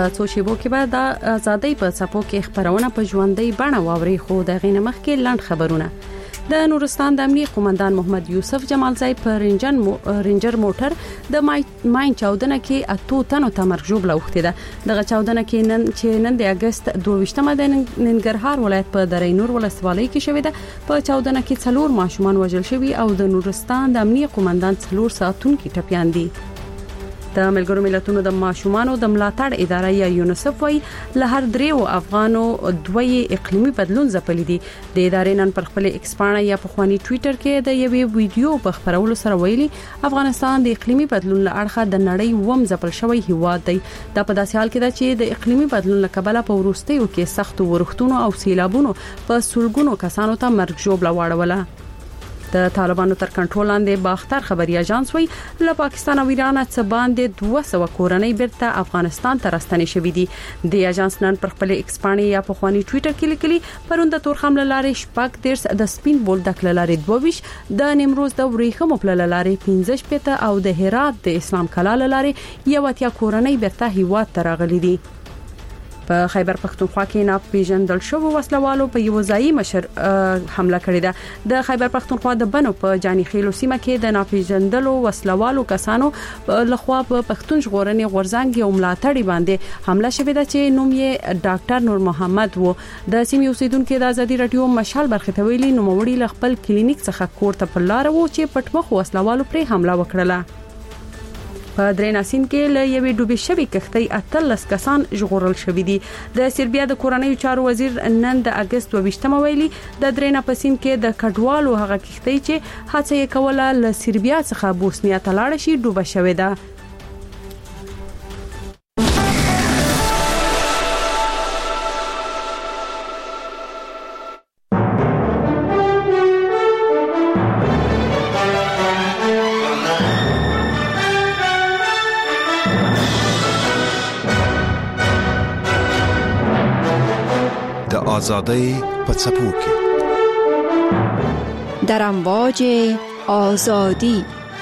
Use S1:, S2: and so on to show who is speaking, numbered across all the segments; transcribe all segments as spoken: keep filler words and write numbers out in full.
S1: څو شیبو کې به د ازادۍ په څپو کې خبرونه په ژوندۍ بڼه واوري. خو د غینه مخ کې لاند خبرونه. د نورستان د امنیه قومندان محمد یوسف جمالزی په رینجن مو رینجر موټر د ماین چاودنه کې اتو تنو ته مرګ ژوبله وخته ده. دغه چاودنه کې نن چې نن د اگست دوه د ننګرهار ولایت په درې نور ولسوالۍ کې شوې ده. په چاودنه کې څلور ماشومان وژل شوي او د نورستان د امنیه قومندان څلور ساتونکي ټپيان دي. د ملګرو ملتونو د ماشومانو د ملاتړ ادارې یا یونیسف وايي له هر دریو افغانو دوی اقلیمي بدلون ځپلي دي. د ادارې نن پر خپل ایکس پاڼه یا په خواني ټوئیټر کې د یوې ویډیو په خبرولو سره ویلي افغانستان د اقلیمي بدلون له اړخه د نړۍ وم ځپل شوی هیواد دی. دا په داسې حال کې ده چې د اقلیمي بدلون له کبله په وروستیو کې سخت ورښتونو او سیلابونو په سلګونو کسانو ته مرګ ژوبله واړوله. د طالبانو تر کنټرول لاندې باختر خبري اژانس وی له پاکستان او ایران څخه باندې دوه سوه کورنۍ بیرته افغانستان ته راستنې شوې دي. د اژانس نن پر خپل ایکس پاڼه یا په خواني ټوئیټر کې لیکلي پروند تور خمل لارې شپږ دیرس د سپین بولدک لارې دوه د نیمروز د وریخم په لارې پنځه شپږ او د هرات د اسلام کلا لارې یو اتیا کورنۍ بیرته هیواد ته راغلي دي. په خیبر پختونخوا کې ناپیژندل شوی وسلوالو په یو ځای مشر حمله کړې ده. د خیبر پختونخوا د بنو په جاني خیلو سیمه کې د ناپیژندلو وسلوالو کسانو لخوا په پښتون ژغورنې غورځنګ یو ملاتړي باندې حمله شوې ده چې نوم یې ډاکټر نور محمد وو. د سیمې اوسیدونکو د ازادي رادیو مشال برخه ته ویلي نو موړي ل خپل کلینیک څخه کور ته په لار وو چې پټمخ وسلوالو پر حمله وکړه. په درېناسین کې له یوې ډوبې شوی کښتۍ اتلس کسان ژغورل شوي دي. د سربیا د کورنۍ چارو وزیر نن د اگست دوه ویلي د درېنا پسین کې د کډوالو هغه کښتۍ چې هڅه یې کوله له سربیا څخه بوسنیا ته لاړ شي ډوبه شوې ده.
S2: آزادی په څپو کې
S3: در امواج آزادی.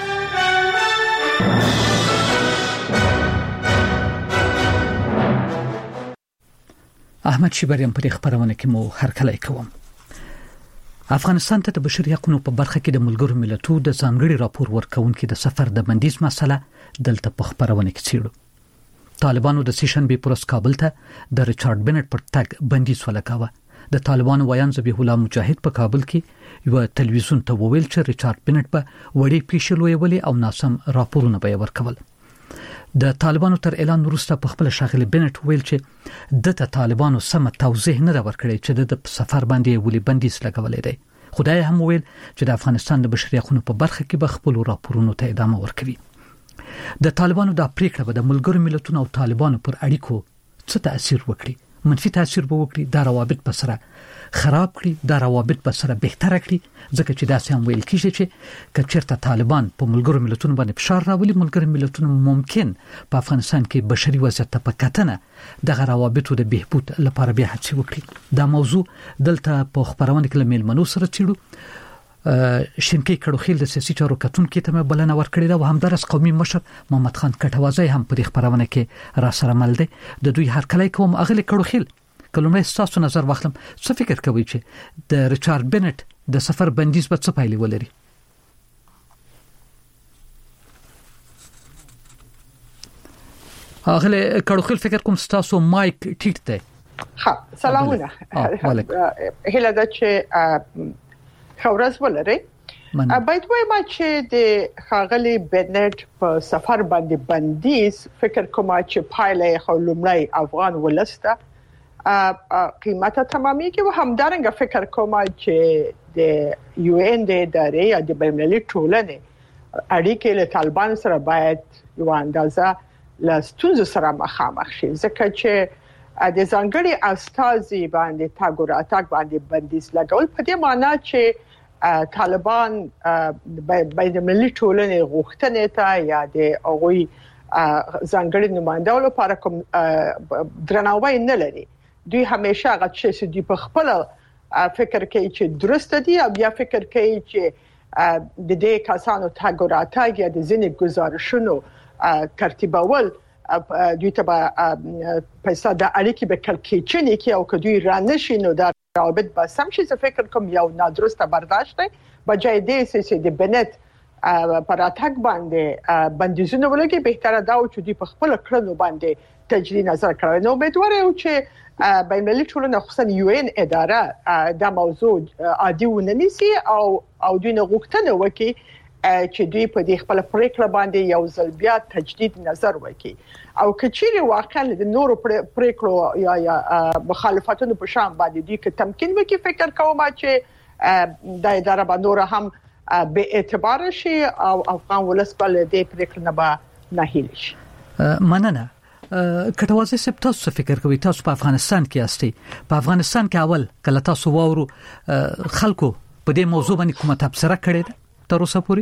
S4: احمد شیبریم په خبرونه کې مو هرکلی کوم. افغانستان ته د بشري حقوقو په برخه کې د ملګرو ملتونو د ځانګړي راپور ورکونکو د سفر د بندیز مسله دلته په خبرونه کې څیړو. طالبانو د سیشن به پروس کابل ته د ریچارډ بنټ پر تګ بندیز ولګاوه. د طالبانو ویان ذبیح الله مجاهد په کابل کې یو تلویزیون ته وویل چې ریچارډ بنټ به وړي پیښلوي ولې او ناسم راپورونه به ورکول. د طالبانو تر اعلان وروسته په خپل شاغلي بنټ ویل چې د طالبانو سم توضیح نه ورکړي چې د سفر باندې ولې بندیز لګولې دی. خدای هم ویل چې د افغانستان د بشري حقوقو په برخه کې به خپل راپورونو ته ادامه ورکوي. د طالبانو د پریکړه به د ملګرو ملتونو او طالبانو پر اړیکو څه تاثیر وکړي؟ منفي تاثیر به وکړي، دا روابط به سره خراب کړي، دا روابط به سره بهتره کړي. ځکه چې دا سم ویل کیږي چې کچرته طالبان په ملګرو ملتونو باندې فشار راولي، ملګرو ملتونو ممکن په افغانستان کې بشري وضعیت ته په کتنه د روابطو د بهبود لپاره بیا هڅه وکړي. دا موضوع دلته په خبرونه کې له میلمنو سره چیړو. شینکی کړوخیل د سیاسي چارو کتونکو ته بلنه ورکړې ده او همدارس قومي مشر محمد خان کټوازی هم په خبرونه کې را سره مل دي. د دوی هر کله کوم اغلی کړوخیل کلمه تاسو نظر واخلم څه فکر کوي چې د ریچارډ بنټ د سفر بندیز په څه پایلې ولري؟ اغلی کړوخیل فکر کوم تاسو مایک ټیټ دی.
S5: ها سلامونه. هله دا چې خورز ولري. باید وایم چې د خاغلی بنټ په سفر باندې بندیز فکر کوم چې پایله خلومړی افغان ولسته قیمته تمامي کې و همدارنګه فکر کوم چې د یو ان د ادارې یا د بین‌المللي ټولنې اړیکې له طالبان سره باید یو اندازه لاستونز سره مخامخ شي. ځکه چې د ځانګړي استازي باندې تاګور اتاک باندې بندیز لګول په دې معنی چې طالبان بین‌المللي ټولنې غوښتنې ته یا د هغوی ځانګړي نمائندانو لپاره کوم درناوی نه لري. دوی همیشه هغه چې دوی په خپل فکر کوي چې درست دي او بیا فکر کوي چې د دې کسانو تاګور اتاک یا د ځینې گزارشونو ترتیبول دوی ته پیسې د اړیکې به کلکېچنې کې او کدوې رانشي نو دا روابط به سم شي. زه فکر کوم یو نادرسته برداشت دی بجای دې چې د بنت پر اتاک باندې بندیزونه ولګي. بهتره دا و چې دوی په خپل کړنو باندې تجدید نظر کړي. نو امیدوار یم چې بین المللي ټولنه خصوصا یو ان اداره دا موضوع عادي وننسي او او دوی نه غوښتنه وکړي چې دوی په دې خپل پریکړه باندې یو ځل بیا تجدید نظر وکړي او کچېری واقعا د نورو پریکړو یا یا مخالفتونو په شان باندې دوی کې تمکین وکړي. فکر کوم چې د اداره باندې نور هم به اعتبار شي او افغان ولس بل دې پریکړه نه به نه هیل شي.
S4: مننه. کټوازه سپ تاسو فکر کوي تاسو په افغانستان کې یاستئ. په افغانستان کې اول کله تاسو واورو خلکو په دې موضوع باندې کومه تبصره کړې ده تر اوسه پورې؟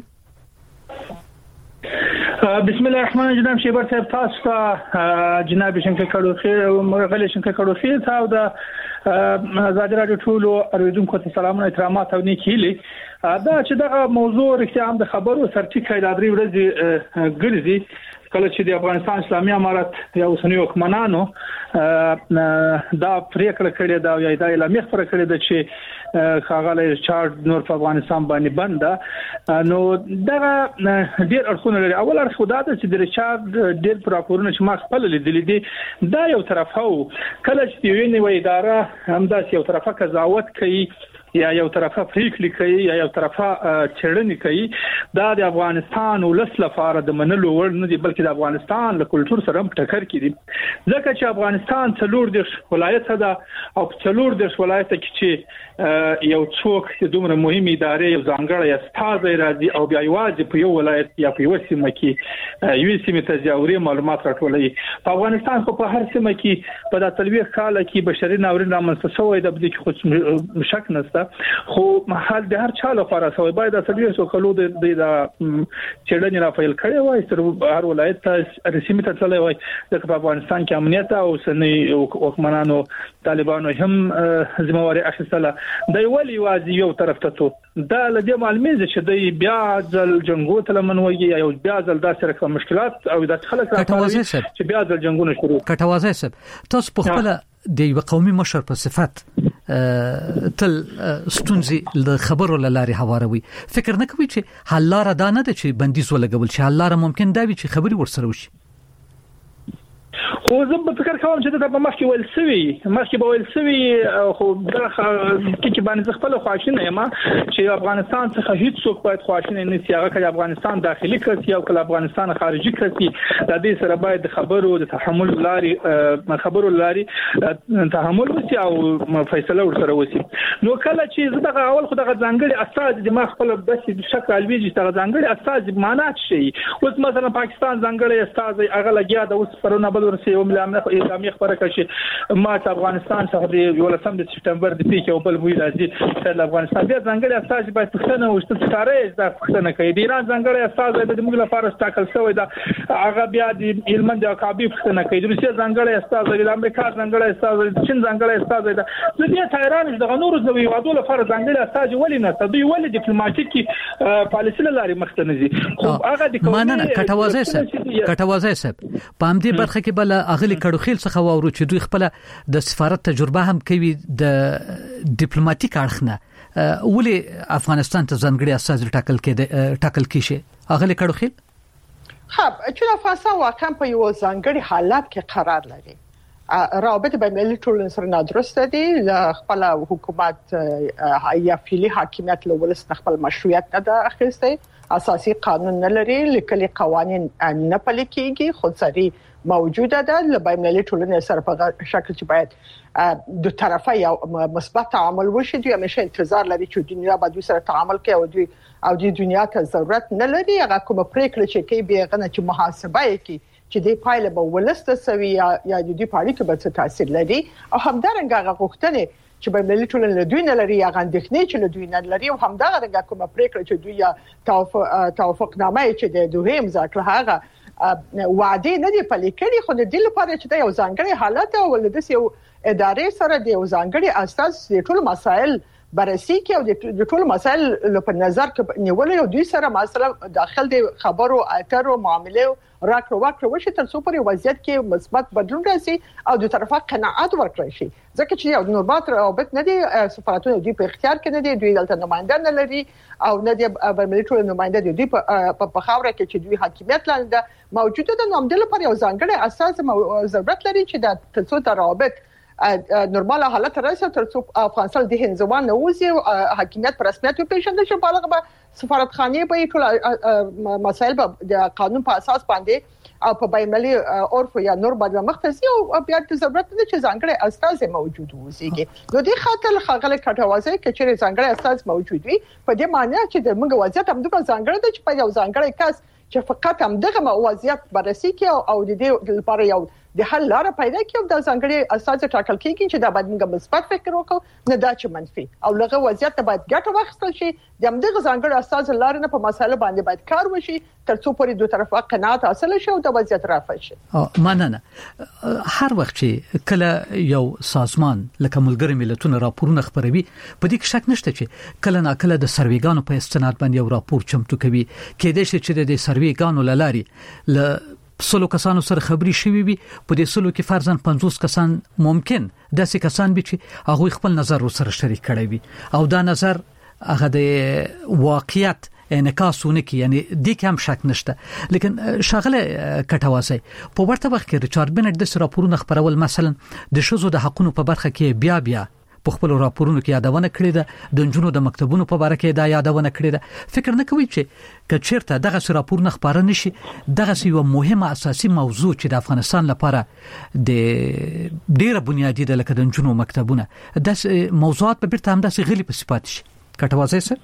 S2: بسم الله الرحمن الرحیم. شیبر صاحب تاسو ته جناب شنکر کړو مرغلي شنکر کړو خیر تاسو د آزاد رادیو ټولو اوریدونکو ته سلام او احترامات او نیکیلي. دا چې دا موضوع رښتیا هم د خبرو سرچینه د درې ورځې ګرځي کله چې د افغانستان اسلامي امارت یا اوسنی حکمرانانو دا پریکړه کړې ده یا د اعلامیه خبره کړې ده چې خاغله ریچارډ نور په افغانستان باندې بند. نو دا ډیر اړخونه لري. اول اړخ دا چې د ریچارډ ډیر پراکورونه چې ما خپل لیدلې دي دا یو طرف هو کله چې یو نه وي اداره همداسې یو طرفه قضاوت کوي یا یو طرفه پریکړه کوي یا یو طرفه چړنې کوي. دا د افغانستان ولس لپاره د منلو وړ نه دی بلکې د افغانستان له کلچر سره هم ټکر کوي. ځکه چې افغانستان څلور د ولایت ده او څلور د ولایت کې چې یو څوک چې دومره مهمه ادارې یو ځانګړی استاد راځي او بیا یوازې په یو ولایت یا په یو سیمه کې یو سیمه ته ځاوري معلومات راټولوي. په افغانستان خو په هر سیمه کې په داسې لوي کال کې بشري ناورین رامنځته شوی د بده کې خو شک نشته خو محل د هر چا لپاره سوی باید د سړي سو کلو د د چړنې را فایل کړي وای تر هر ولایت ته رسمي ته تللی وای د افغانستان کې امنیت او سني حکمرانو طالبانو هم ذمہواری اخیستله. د ویلي وازي یو طرف ته تو دا لدې معلومه چې د بیا ځل جنگو ته لمنوي یا بیا ځل داسې کوم مشکلات او د خلک راځي چې بیا ځل جنگونه شروع.
S4: کټوازه صاحب تاسو په خپل د یو قومي مشر په صفت تل ستونزې د خبرو لاري هواروي. فکر نه کوي چې حل لاره دا نه ده چې بندیز ولګول شي. حل لاره ممکن دا وي چې خبري ورسره وشي.
S2: خو زه په فکر کوم چې دا په مخکې ویل سوي مخکې به ویل سوي خو دا کې باندې خپل خواشینه یم چې افغانستان څخه هیڅ څوک باید خواشینه نه شي. هغه کله افغانستان داخلي کړي او کله افغانستان خارجي کړي د دې سره باید خبرو د تحمل لاري خبرو لاري تحمل وشي او فیصله ورسره وشي. نو کله چې زه دا اول خو دا ځانګړي اساس د ما خپل بس شک الویږي دا ځانګړي اساس معنی شي. اوس مثلا پاکستان ځانګړي اساس هغه لګیا د اوس پرونه بل ورسي یو اعلامیه خبره کړي چې ما ته افغانستان څخه د یولسم د سپټمبر د پیښې او بل وی راځي چې افغانستان بیا ځانګړي اساس باید پښتنه او ستاره دا پښتنه کوي. د ایران ځانګړي اساس د موږ لپاره ستاکل شوی دا هغه بیا د هلمند او کابل پښتنه کوي. د روسیې ځانګړي اساس د امریکا ځانګړي اساس د چین ځانګړي اساس دا د دې تایران د غنورو د ویوادو لپاره ځانګړي اساس ولې نه تدوی ولې ډیپلوماټیکي پالیسي لاري مخته نه ځي. خو هغه د
S4: ماننه کټوازه صاحب کټوازه صاحب په همدې برخه کې بل اغلی کډو خیل څخه واورو چې دوی خپل د سفارت تجربه هم کوي د ډیپلوماټیک اړخنه ولې افغانستان ته ځانګړي اساس ټاکل کېده ټاکل کیږي. اغلی کډو خیل
S5: ها چې افغانستان واقعا په یو ځانګړي حالت کې قرار لري. رابط بین المللي ټولنې سره نادرسته دي. خپل حکومت یا فعلی حاکمیت له ولس خپل مشروعیت نه ده اخیسته. اساسي قانون نه لري لیکلي قوانين نه پلي کیږي. خودسري موجوده ده. له بین المللي ټولنې سره په شکل چې باید دو طرفه یو مثبت تعامل وشي. دوی همیشه انتظار لري چې دنیا به دوی سره تعامل کوي او دوی او دوی دنیا ته ضرورت نه لري. هغه کومه پریکړه چې کوي به غنه چې محاسبه کوي چې د پایله به ولسته سوي یا یا د دې پاړې کې به څه تاثیر لري او همدارنګه هغه غوښتنې چې بین المللي ټولنې له دوی نه لري هغه اندېښنې چې له دوی نه لري او همدارنګه کومه پریکړه چې دوی یا توافق توافقنامه چې د دوی مذاکره هغه وعده نه دی پلي کړی. خو د دې لپاره چې د یو ځانګړي حالت او ولدس یو ادارې سره د یو ځانګړي اساس د ټول مسایل بررسي کوي او د ټول مسایل په نظر کې نیول او دوی سره مثلا داخل د خبرو اترو معاملې راکړو واکړو وشي تر څو پورې وضعیت کې مثبت بدلون راسي او د طرفه قناعت ورکړي شي ځکه چې یو نورمات رابط نه دي سفارتونه دوی په اختیار کې نه دي دوی دلته نمائنده نه لري او نه دي برملیټو نمائنده دي دوی په خاوره کې چې دوی حاکمیت لاندې موجوده ده نو هم د لپاره یو ځانګړی اساس ضرورت لري چې د تر څو د رابط نورماله حالت راسي تر څو افغانستان د هندزوان نوځي حاکمیت پر رسمیت پیژندل شي په هغه سفارتخانه به ټول مسایل د قانون په اساس باندې او په بینالمللي عرف یا نور باندې مختصي او بیا د ضرورت نه چې ځانګړي استاد موجود وسیږي نو د خاطر خغل کټوازي کې چې ځانګړي استاد موجود وي په دې معنی چې د موږ وضعیت هم د ځانګړي د چې په یو ځانګړي کس چې فقط هم دغه وضعیت بررسي کوي او د دې لپاره یو د حل لار پیدا کوي د ځانګړي اساس ټاکل کیږي چې دا باید موږ مثبت فکر وکړو نه دا چې منفي او لغه وضعیت باید ګټه واخیستل شي د همدغه ځانګړي اساس لار نه په مسایل باندې باید کار وشي تر څو پورې دوه طرفه قناعت حاصل شي او د وضعیت رافع شي.
S4: مننه. هر وخت چې کله یو سازمان لکه ملګری ملتونه راپورونه خبروي په دې کې شک نشته چې کله نا کله د سرویګانو په استناد باندې یو راپور چمتو کوي کېدای شي چې د سرویګانو لاري ل سلو کسانو سره خبري شوي وي په دې سلو کې فرضاً پنځوس کسان ممکن داسې کسان به چې هغه خپل نظر سره شریک کړي وي او دا نظر هغه د واقعیت انعکاسونه کوي یعنی د کوم شک نشته لیکن شغله کټوازي په ورته وخت کې ریچارډ بنټ د راپورونو خبرول مثلا د شذو د حقونو په برخه کې بیا بیا په خپل راپورونو کې یادونه کړې ده د جنونو د مکتبونو په اړه کې دا یادونه کړې ده فکر نه کوي چې کچیرته دغه راپورونه خبره نشي دغه یو مهمه اساسي موضوع چې د افغانستان لپاره د ډیره بنیادی ده لکه د جنونو مکتبونه د موضوعات په بیرته هم داسې غلي په صفات شي کټوازي سره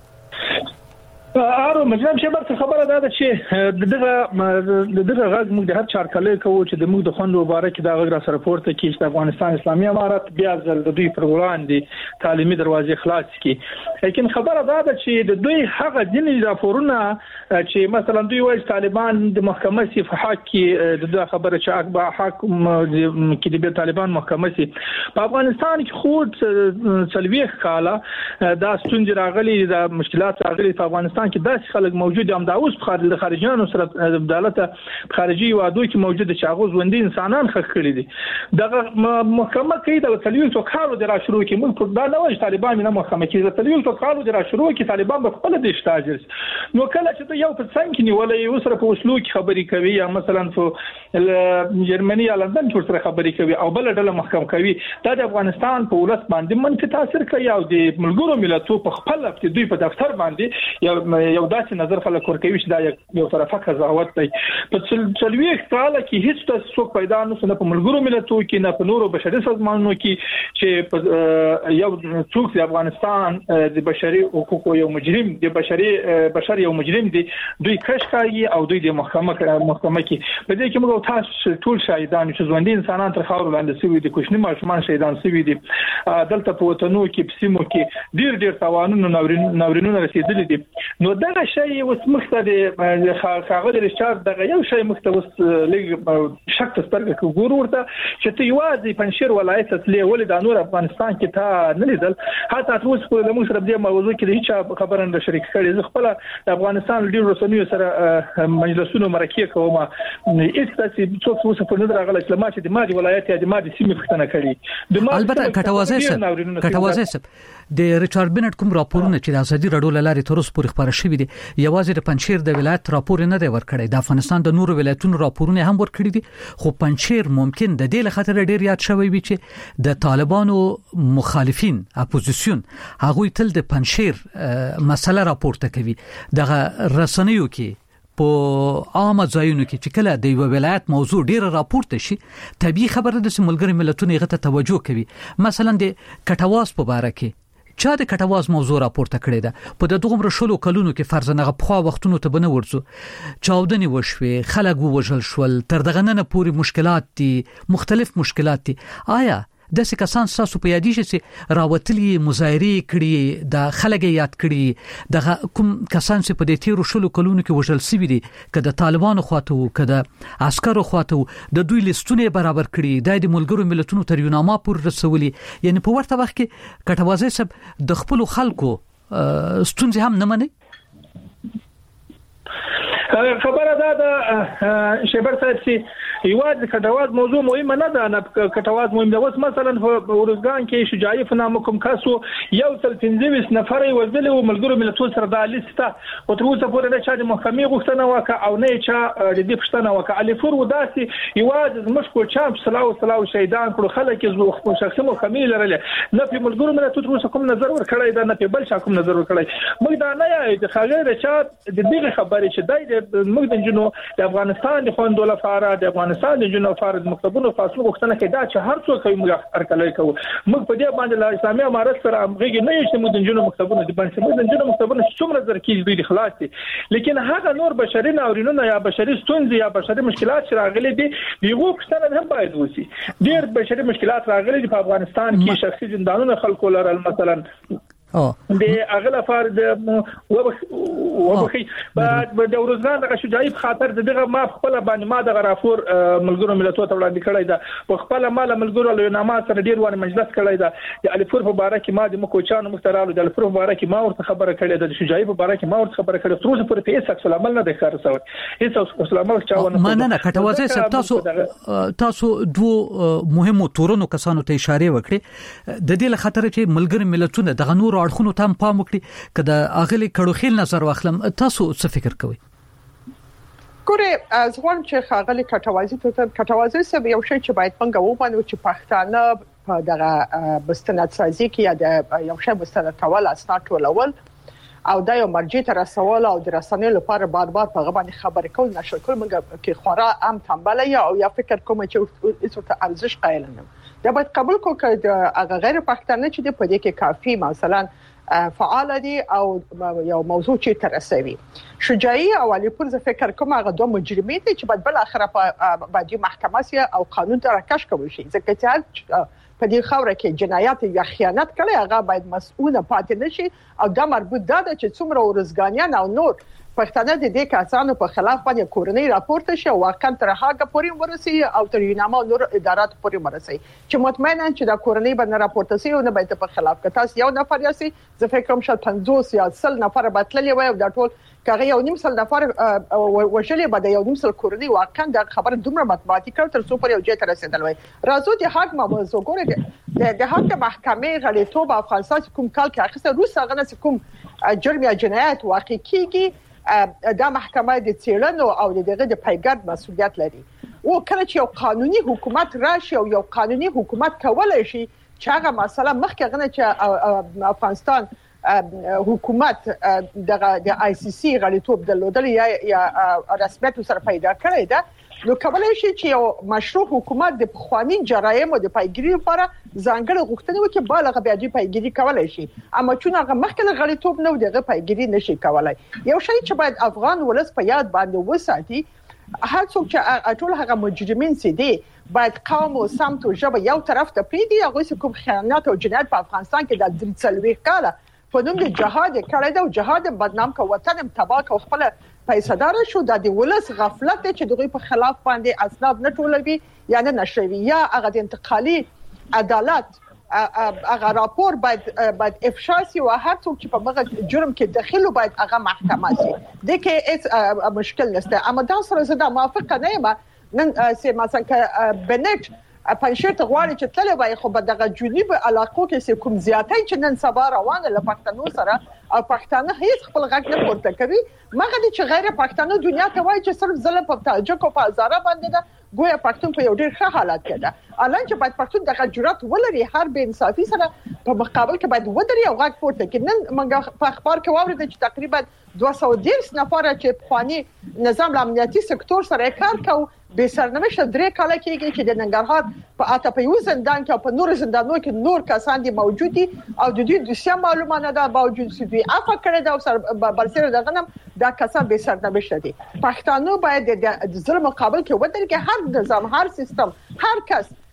S2: اره مجرم شبر څه خبره ده چې دغه دغه غږ موږ د هر چار کله کوو چې د موږ د خوند مبارک د غږ را سره پورته کیږي چې افغانستان اسلامي امارت بیا ځل د دوی پر وړاندې تعلیمي دروازې خلاص کړي لیکن خبره ده چې د دوی هغه ځینې راپورونه چې مثلا دوی وایي طالبان د محکمه سي په حق کې د خبره چې اکبر حکم کې د طالبان محکمه سي په افغانستان کې خود سلويخ کاله دا ستونزې راغلي د مشکلات راغلي په افغانستان کې داسې خلک موجود هم دا اوس خارج د خارجيانو سره د عدالت خارجي وادو کې موجود چې هغه ژوندۍ انسانان خښ کړي دي دغه محکمه کې د تلویل توکالو د را شروع کې موږ دا نه وایي طالبان نه محکمه کې د تلویل توکالو د را شروع کې طالبان په خپل د شتاجر نو کله چې یو په څنګه کې نیولې یو سره په اسلوب کې خبري کوي یا مثلا په جرمني یا لندن کې سره خبري کوي او بل ډله محکم کوي دا د افغانستان په ولس باندې منفي تاثیر کوي او د ملګرو ملتونو په خپل کې دوی په دفتر باندې یو یو داسې نظر خلک ورکوي چې دا یو طرفه قضاوت دی په څلوي کاله کې هیڅ څه پیدا نه په ملګرو ملتونو کې نه په نورو بشري سازمانونو کې چې یو څوک د افغانستان د بشري حقوقو یو مجرم د بشري بشر یو مجرم دی دوی کش کوي او دوی د محکمه محکمه کې په دې کې موږ تاسو ټول شاهدان چې ژوندۍ انسانان تر خاور لاندې سوي دي کوچني ماشومان شهیدان سوي دي دلته په وطنو کې په سیمو کې ډیر ډیر تاوانونه ناورینونه رسیدلي دي نو دغه شی اوس مخته د خاغه د ریچارډ دغه یو شی مخته اوس لږ شک سترګه کو ګور ورته چې ته یوازې پنځیر ولایت تلې ولې د نور افغانستان کې تا نه لیدل حتی اوس په موږ سره د موضوع کې هیڅ خبره نه شریک کړي زه خپل د افغانستان ډیر رسنیو سره مجلسونو مرکه کوم هیڅ تاسو څوک اوس په نظر غل اسلامات د مادي ولایت یا د مادي سیمې پښتنه کړي
S4: البته کټوازي سره کټوازي سره د ریچارډ بنټ کوم راپورونه چې د ازادي رادیو لارې تر اوسه پورې خبره شوې دي یوازې د پنځیر د ولایت راپور نه دی ورکړی د افغانستان د نورو ولایتونو راپورونه هم ورکړي دي خو پنځیر ممکن د دې لخوا ډیر یاد شوی وي چې د طالبانو مخالفین اپوزیسیون هغه تل د پنځیر مسله راپورته کوي دغه رسنیو کې په عام ځایونو کې چې کله د یو ولایت موضوع ډیره راپورته شي طبيعي خبره د ملګری ملتونو غته توجه کوي مثلا د کټواز په اړه کې چا د کټواز موضوع راپورته کړی ده په دغه مرشلو کلونو کې فرضنه په خوا وختونو ته بنه ورځو چاودنی وشوي خلک وژل شول تر دغه نه پوری مشکلات دي مختلف مشکلات دي آیا د څه کسان تاسو په یادی شي راوتلي مظاهره کړي د خلک یاد کړي د کوم کسان چې په دې تیرو شلو کلونو کې وژل شوي دي کله طالبانو خواته کده عسکرو خواته د دوی لیستونه برابر کړي د ملګرو ملتونو تر یوناما پور رسولي یعنی په ورته وخت کې کټوازه سب د خپل خلکو ستونزې هم نه مني
S2: خبره ده د شیبر صاحب چې یواد کټواز موضوع مهمه نه ده نه کټواز مهم ده اوس مثلا په ورزګان کې شجاعي فنامه کوم کاسو یو تل پنځه نفر وزل او ملګرو ملتونو سره د لیسته او تر اوسه پورې نه چا د محکمې غوښتنه وکړه او نه چا د دې پښتنه وکړه علي فور وداسي یواد مشکو چام صلاح او صلاح شهیدان کړو خلک زو خپل شخصي محکمې لرله نه په ملګرو ملتونو تر اوسه کوم نظر ور کړی دا نه په بل چا کوم نظر ور کړی موږ دا نه یې د خاغه چا د دې خبرې چې دای موږ د جنو د افغانستان د خوندو لپاره د افغانستان د جنو فرض مکتبونو فاصله غوښتنه کوي دا چې هر څوک کوي موږ ارکلای کوو موږ په دې باندې له اسلامي امارت سره امغه نه یې چې موږ د جنو مکتبونو د باندې موږ د جنو مکتبونو څومره زر کې دوی خلاص دي لیکن هغه نور بشري ناورینونه یا بشري ستونزې یا بشري مشکلات چې راغلي دي یو پښتنه هم باید وسی ډېر بشري مشکلات راغلي دي په افغانستان کې شخصي زندانونه خلکو لرل مثلا
S4: او
S2: د اغله فرد وبخي بعد د ورزګان د شجاعي په خاطر دغه ما خپل باندې ما د غرافور ملګرو ملتونو ته وړاندې کړی دا په خپل مال ملګرو له نامه سره ډیر ونه مجلس کړی دا د الفور په باره کې ما د مکوچانو مخترالو د الفور په باره کې ما ورته خبره کړې ده د شجاعي په باره کې ما ورته خبره کړې تر اوسه پورې په هیڅ عکس العمل نه ده ښکار شوی هیڅ عکس العمل چاونه
S4: ما نه نه کټوازه سب تاسو تاسو دوه مهمو تورونو کسانو ته اشاره وکړي د دې له خاطر چې ملګری ملتونه د غنور اړخونو ته پام وکړي کله اغلی کړوخیل نظر واخلم تاسو څه فکر کوئ
S5: ګوره از غواړم چې خاغلی کټوازی ته کټوازی سب یو شی چې باید څنګه وپاندو چې پښتانه په دغه بستند سازي کې یا د یو شی بستند کول اسناد ټولول او دا یو مرجع تر رسول او د رسنۍ لپاره بار بار په غوښتنه خبرې کول نشو کول موږ کې خورا ام تنبله یا او یا فکر کوم چې ایسو ته ارزش قائل نه دا باید قبول کو چې هغه غیر پښتانه چې په دې کې کافي مثلا فعال دي او یو موضوع چې ترسوي شجاعي او علي پور ز فکر کوم هغه دوه مجرمین دي چې بعد بل اخره په باندې محکمه سي او قانون ته راکش کوي شي ځکه چې په دې خوره کې جنایات یا خیانت کړي هغه باید مسؤله پاتې نشي او دا مربوط ده چې څومره ورزګانیان او نور پښتانه د دې کسانو په خلاف باندې کورنۍ راپورته شي او واقعا تر هغه پورې ورسي او تر یوناما نور ادارات پورې ورسي چې مطمئنا چې دا کورنۍ باندې راپورته شي او نه باید په خلاف کتاس یو نفر یاسي زه فکر کوم شاید پنځوس یا سل نفر بتللی وي او دا ټول کغه یو نیم سل نفر وشلې بده یو نیم سل کورنۍ واقعا دا خبره دومره مطبوعاتي کړ تر څو پر یو ځای ته رسیدل وي راځو د حق موضوع ګوره د حق محکمې غلیتوب افغانستان کوم کال کې اخیسته روس هغه نه کوم جرم یا جنایت واقع کیږي دا محکمه د څېړنو او دغه د پیګرد مسؤلیت لري او کله چې یو قانوني حکومت راشي او یو قانوني حکومت کولای شي چې هغه مسله مخکې غنه چې افغانستان حکومت د آی سی سی غلیتوب درلودل یا یا رسمیت سره پیدا کړی ده نو کولای شي چې یو مشروع حکومت د خواني جرایم او د پیګری لپاره ځانګړي غوښتنې وکړي بالغ بیا د پیګری کولای شي اما چې هغه مخکې غلیتوب نه دغه پیګری نشي کولای یو شی چې باید افغان ولس په یاد باندې وساتي هر څوک چې ټول هغه مجرمین سي دي باید قوم او سمت او ژبه یو طرف ته پریدي هغه کوم خیانت او جنایت په افغانستان کې د درې څلوي کاله په نوم د جهاد کړی دا او جهاد بدنام کو وطن تباہ کو خپل پیسادار شو د ولس غفلت چې دغه په خلاف باندې اسناد نه ټولوي یا نه نشوي یا هغه د انتقالي عدالت هغه راپور باید باید افشا سي او هر څوک چې په مغه جرم کې داخلو باید هغه محکمه سي د کې هیڅ مشکل نشته اما دا سره زه د موافقه نه یم نن سي مثلا بنټ پنځه ته غواړي چې تل وای خو په دغه جنوب علاقو کې کوم زیاتای چې نن سبا روانه له پښتنو سره او پښتانه هیڅ خپل غږ نه پورته کوي مګر چې غیر پښتنو دنیا ته وای چې صرف ظلم په تاجک او په هزاره باندې ده ګویا پښتون په یو ډیر ښه حالت کې ده الان چې باید پښتون دغه جرأت ولري هر به انصافي سره په مقابل کې باید ودري او غږ پورته کړي نن موږ په اخبار کې واورید چې تقریبا دوه سوه او دیرش نفر چې خواني نظام امنیتي سکتور سره کار کوي به سرنوشت درې کاله کېږي چې د ننګرهار په اته په یو زندان کې او په نور زندانونو کې نور کسان دي موجود دي او د دې د سیمه معلومات ده باوجود چې دوی افا کړی دا او سر برسره دغه نم دا کسان به سرنوشت دي پښتانه باید د ظلم مقابل کې ودرېږي هر نظام هر سیستم هر کس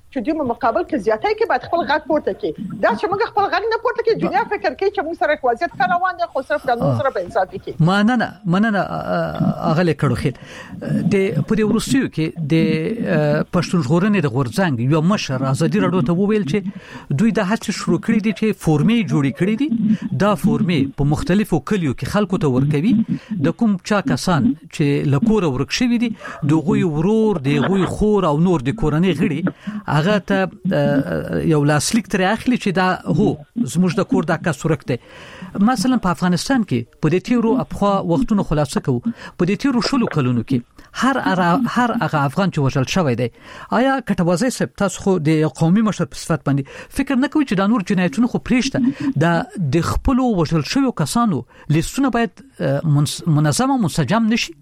S5: چې دوی مقابل کې زیاتای کې باید خپل غږ پورته کړي. دا چې موږ خپل غږ نه پورته کړي دنیا فکر کوي چې موږ سره وضعیت ښه روان دی خو صرف د موږ سره په انصاف کې.
S4: مننه مننه اغله کړو خیر د پوري ورسیو کې د پښتون ژغورنې د غورځنګ یو مشر ازادي راډیو ته وویل چې دوی د هڅې شروع کړې دي چې فورمې جوړې کړې دي. دا فورمې په مختلفو کلیو کې خلکو ته ورکوي. د کوم چا کسان چې لکور ورکشوي دي دغه ورور دغه خور او نور د کورنۍ غړي هغه ته یو لاسلیک تر اخلي چې دا هو زموږ د کور د کس ورکته. مثلا په افغانستان کې په دې تیرو افخوا وختونو خلاصه کوو په دې تیرو شلو کلونو کې هر هر هغه افغان چې وژل شوی دی آیا کټوازی سپ تاسو خو د قومي مشر په صفت باندې فکر نه کوي چې دا نور جنایتونه خو پریشته د د خپل وژل شوی کسانو لیستونه باید منظم او منسجم نشي؟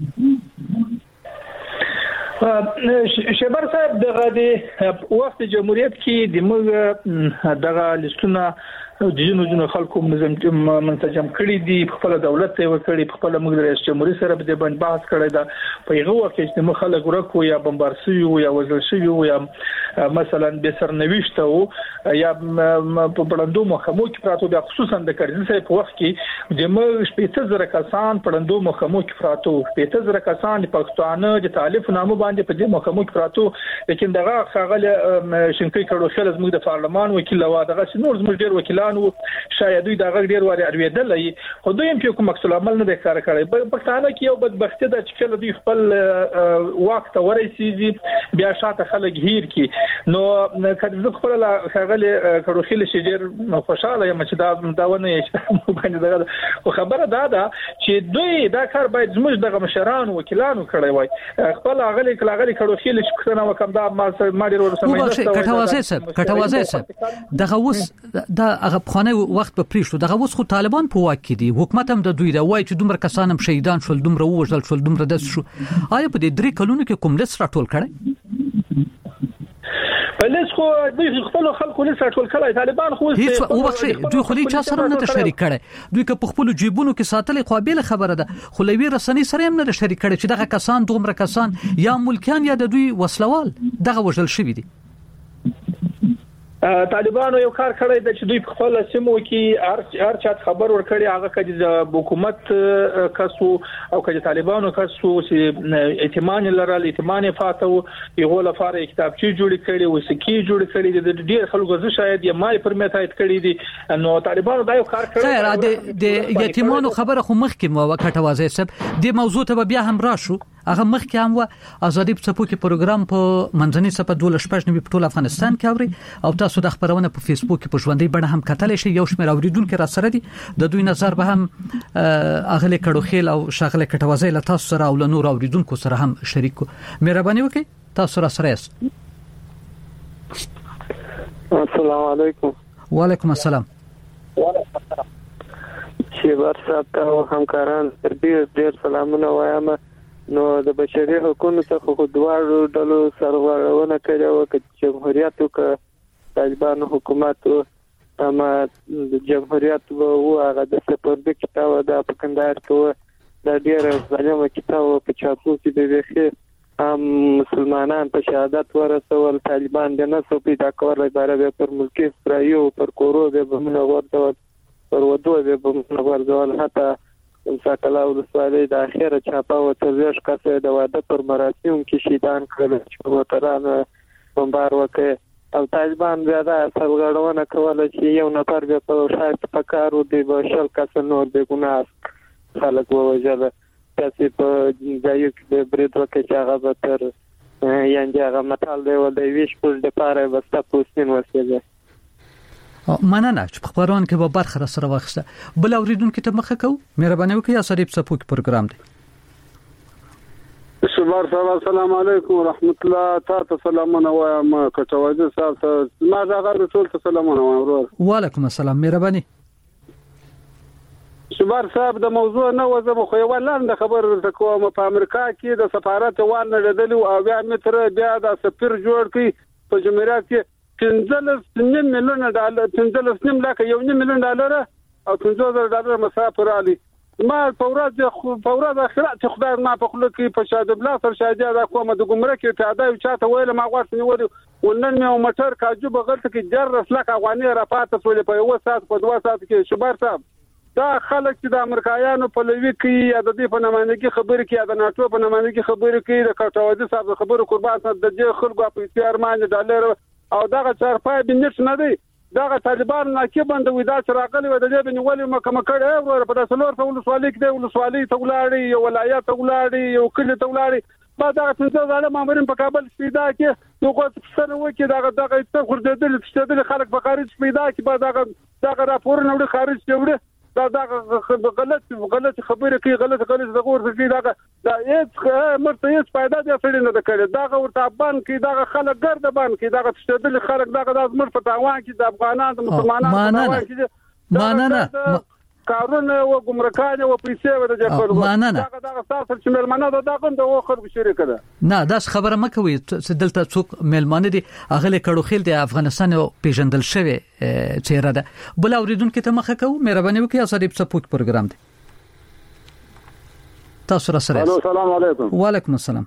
S2: شبر صاحب دغه د وخت جمهوریت کې د موږ دغه لیستونه د جنو جنو خلکو منظم منسجم کړي دي. خپل دولت ته ورکړي خپل موږ رئیس جمهور سره په دې باندې بحث کړی دا په یو وخت کې چې مخالک ورکو یا بمبار شي یا وزل شي یا مثلا به سرنويشت او یا په بلندو محکمو کې پراته د خصوصا د کرزي صاحب په وخت کې د موږ شپږ زره کسان په بلندو محکمو کې پراته شپږ زره کسان د پښتون د تالیف نامو باندې په دې محکمو کې پراته. لیکن دغه خغل شنکې کړو خل زموږ د پارلمان وکیل وا دغه نور زموږ ډیر وکیلان شاید دوی دغه ډیر واري اړویدل خو دوی هم کوم مکسل عمل نه کار کړی. پښتانه کې یو بدبختی ده چې کله دوی خپل وخت ورسیږي بیا شاته خلک هیر کی نو کله خپل خغل کړو خل شي ډیر خوشاله یم چې دا داونه یې باندې دغه خبره دا ده چې دوی دا کار باید زموږ دغه مشران وکیلانو کړی وای. خپل اغلی کلاغلی کړو خل چې څنګه وکم دا ما ډیر ورسمه
S4: کټوازی سب کټوازی سب دغه وس دا په خانه وخت په پریشتو دغه اوس خو طالبان په واک کې دي حکومت هم د دوی دا وای چې دومره کسان هم شهیدان شول دومره وژل شول دومره دس شو. آیا په دې درې کلونو کې کوم لیست راټول کړي؟
S2: پلیس خو دوی خپل خلکو لیست راټول کړي طالبان خو
S4: هیڅ او بخښي دوی خو هیڅ سره نه شریک کړي. دوی که په خپل جیبونو کې ساتلې قابل خبره ده خو لوی رسنۍ سره هم نه شریک کړي چې دغه کسان دومره کسان یا ملکیان یا د دوی وسلوال دغه وژل شوی دي.
S2: طالبانو یو کار کړی د چې دوی په خپل سیمو کې هر چا خبر ورکړي هغه کله د حکومت کسو او کله طالبانو کسو چې ائتمان لرل ائتمان فاتو یو لپاره کتابچې جوړ کړي او سکی جوړ کړي د ډیر خلکو زه شاید یې مای پرمیت ایت کړي دي نو طالبانو دا یو کار
S4: کړی د ائتمان خبره خو مخکې مو وکټوازی سب د موضوع ته بیا هم راشو هغه مخکې هم و ازادي په څپو کې پروګرام په منځني صفه دوله شپږ نوي په ټول افغانستان کې اوري او تاسو د خبرونه په فیسبوک کې په ژوندۍ بڼه هم کتلی شئ. یو شمېر اوریدونکو را سره دي د دوی نظر به هم اغله کړو خیل او شغله کټوازی له تاسو سره او له نور اوریدونکو سره هم شریک کو. مهرباني وکړئ تاسو را سره یاست.
S6: السلام علیکم.
S4: وعلیکم السلام.
S6: شیبر صاحب ته همکاران ډیر ډیر سلامونه وایم. نو د بشري حقوقو څخه خو دواړو ډلو سرغړونه کړې او چې جمهوریت او طالبان حکومت اما د جمهوریت وو هغه د سپورت کتاب د پکندار کې د ډیر ظالم کتاب په چاپو کې د ویخه هم مسلمانان په شهادت ورسول طالبان د نسو پیدا کول لپاره پر ملکی اسرائیل پر کورو د بمنو ورته پر ودو د بمنو ورته حتی مساکلا ولسوالۍ د اخیره چاپا او تزیش کسه د واده پر مراسم کې شهیدان کړل چې وترانه بمبار وکړ او طالبان زیاده سرغړونه کوله چې یو نفر به په شاید پکارو دی بشل کس نور به ګناه خلک ووجل چې په ځایو کې د برید وکړي چې هغه به تر یعنې هغه متال دی ولې ویش پر د پاره وستا پوسټین وسیږي.
S4: مننه چې په خبرونه کې به برخه را سره واخیسته. بل اوریدونکو ته مخه کو مهرباني وکړئ یا سړي په پوک پروګرام دی.
S7: شبار صاحب السلام علیکم ورحمت الله تاسو سلامونه وایم کټوازی صاحب ته ما دا غره ټول ته سلامونه وایم ورور.
S4: وعلیکم السلام مهرباني.
S7: شبار صاحب د موضوع نه وځم خو یو لاندې خبر ورته کوم په امریکا کې د سفارت وان نړیدل او بیا متر بیا د سفیر جوړ کړي په جمهوریت کې پنځلس میلیون ډالر پنځلس نیم لکه یو نیم میلیون ډالر او پنځه زره ډالر مسافر علي ما فورات فورات اخرات خدای ما په خلک کې په شاده بلا سر شاده دا کومه د ګمرک کې پیاده یو چاته ویل ما غواړم نیول ونن مې موټر کاجو بغلت کې جر رسلک افغاني را پاتې سولې په یو ساعت په دوه ساعت کې شبر صاحب دا خلک چې د امریکایانو په لوي کې یا د دې په نمائندګي خبرې کې یا د ناتو په نمائندګي خبرې کې د کټاوازي صاحب خبرو قربان د دې خلکو په اختیار باندې ډالر او دغه چارپای بنټ نه دی دغه طالبان ناکي باندې ودا چې راغلي و د دې بنولې مکمه کړه ور په داسلور ته ولسوالۍ کې د ولسوالۍ ته ولاړی یو ولایت ته ولاړی یو کلی ته ولاړی ما دغه څنګه ظالم مامورین په کابل پیدا کې نو کو څه نو کې دغه دغه څه خردل تشتدل خلک په خارج پیدا کې با دغه دغه راپور نه وړي خارج وړي دا دغه غلط غلط خبره کوي غلط غلط دغه ورته دغه دا هیڅ مرته هیڅ پیدا دي فعل نه کړي دغه ورته بان کې دغه خلک ګرد بان کې دغه تشدل خلک دغه د ازمر په تاوان کې د افغانانو د مسلمانانو په تاوان کې
S4: ماننه
S7: کارونه او ګمرکانه او پیسې و د جفر دغه دغه تاسو چې ملمنه دا دغه د وخر بشریک ده
S4: نه دا خبره مکوي چې دلته څوک ملمنه دي اغله کړو خیل د افغانستان او پیژندل شوی چیرې ده بل اوریدونکو ته مخه کو مهرباني وکړئ اسادیب سپورت پروګرام دی تاسو را سره
S8: السلام علیکم
S4: وعلیکم السلام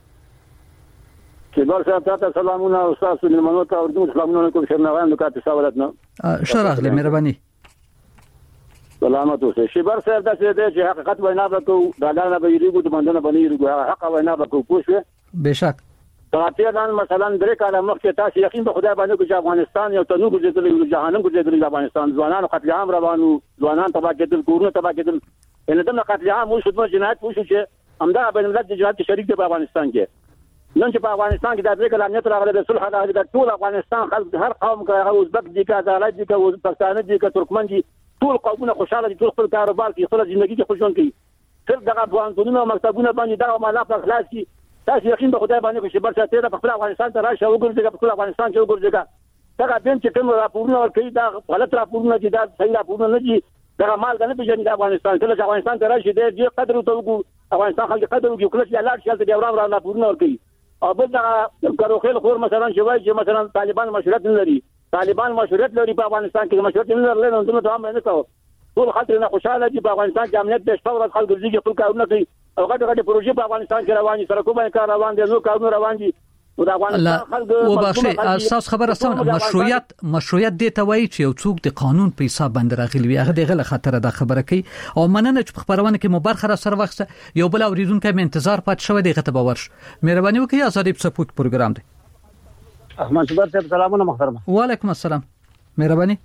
S8: کبار صاحب تاسو سلامونه او تاسو ملمنو ته اردو سلامونه کوم شرنغان د کاتو سوالتنه
S4: شرغله مهرباني
S8: سلامت اوسه شبر صاحب دا چې حقیقت وینا وکړو دا نه به یریګو د باندې باندې یریګو حق وینا وکړو پوښه
S4: بشک
S8: تراتیان مثلا درې کاله مخکې تاسو یقین به خدای باندې چې افغانستان یو تنو ګرځېدل جهانم ګرځېدل افغانستان ځوانان قتل عام روانو ځوانان تبا کېدل کورونه تبا کېدل ان دغه قتل عام او شدت جنایت وشو چې همدا بین الملل د جنایت شریک دی په افغانستان کې نن چې په افغانستان کې د درې کاله امنیت راغلی د صلح راغلی د ټول افغانستان خلک هر قوم کې ازبک دي کا زالای دي کا پښتانه دي کا ترکمن دي ټول قومونه خوشاله دي ټول خپل کاروبار کوي خپل ژوندۍ کې خوشحال کوي تر دغه افغانستانونو مکتبونه باندې دا معاملات په خلاص کې تاسو یقین به خدای باندې چې برڅ ته د خپل افغانستان ته راشه وګورئ چې خپل افغانستان کې وګورئ دا بین چې کوم راپورونه ورکړي دا غلط راپورونه دي دا صحیح راپورونه نه دي دا مال غنه په جنګ افغانستان کې چې افغانستان ته راشي د قدر او توګو افغانستان خلک قدر او کله چې لاړ شي د اورام راپورونه ورکړي او بل دا کاروخیل خور مثلا شوای چې مثلا طالبان مشروعیت نه لري طالبان مشروعیت لري په افغانستان کې مشروعیت نه لري نو دوی ته هم نه کوي ټول خلک نه خوشاله دي په افغانستان کې امنیت د شپږ ورځې خلک ځي خپل کارونه کوي او غټ غټ پروژې په افغانستان کې روان دي سره کومه کار روان دي نو کارونه روان دي او د افغانستان خلک
S4: وبخښي اساس خبره سم مشروعیت مشروعیت د توای چې یو څوک د قانون په حساب باندې راغلی وي هغه دغه خطر ده خبره کوي او مننه چې په خبرونه کې مو برخه را سره وخت یو بل اوریدونکو مې انتظار پات شوی دی غته باور مهرباني وکړئ اسادیب سپورت پروګرام دی
S8: احمد شبر صاحب سلامونه محترم
S4: وعلیکم السلام مهرباني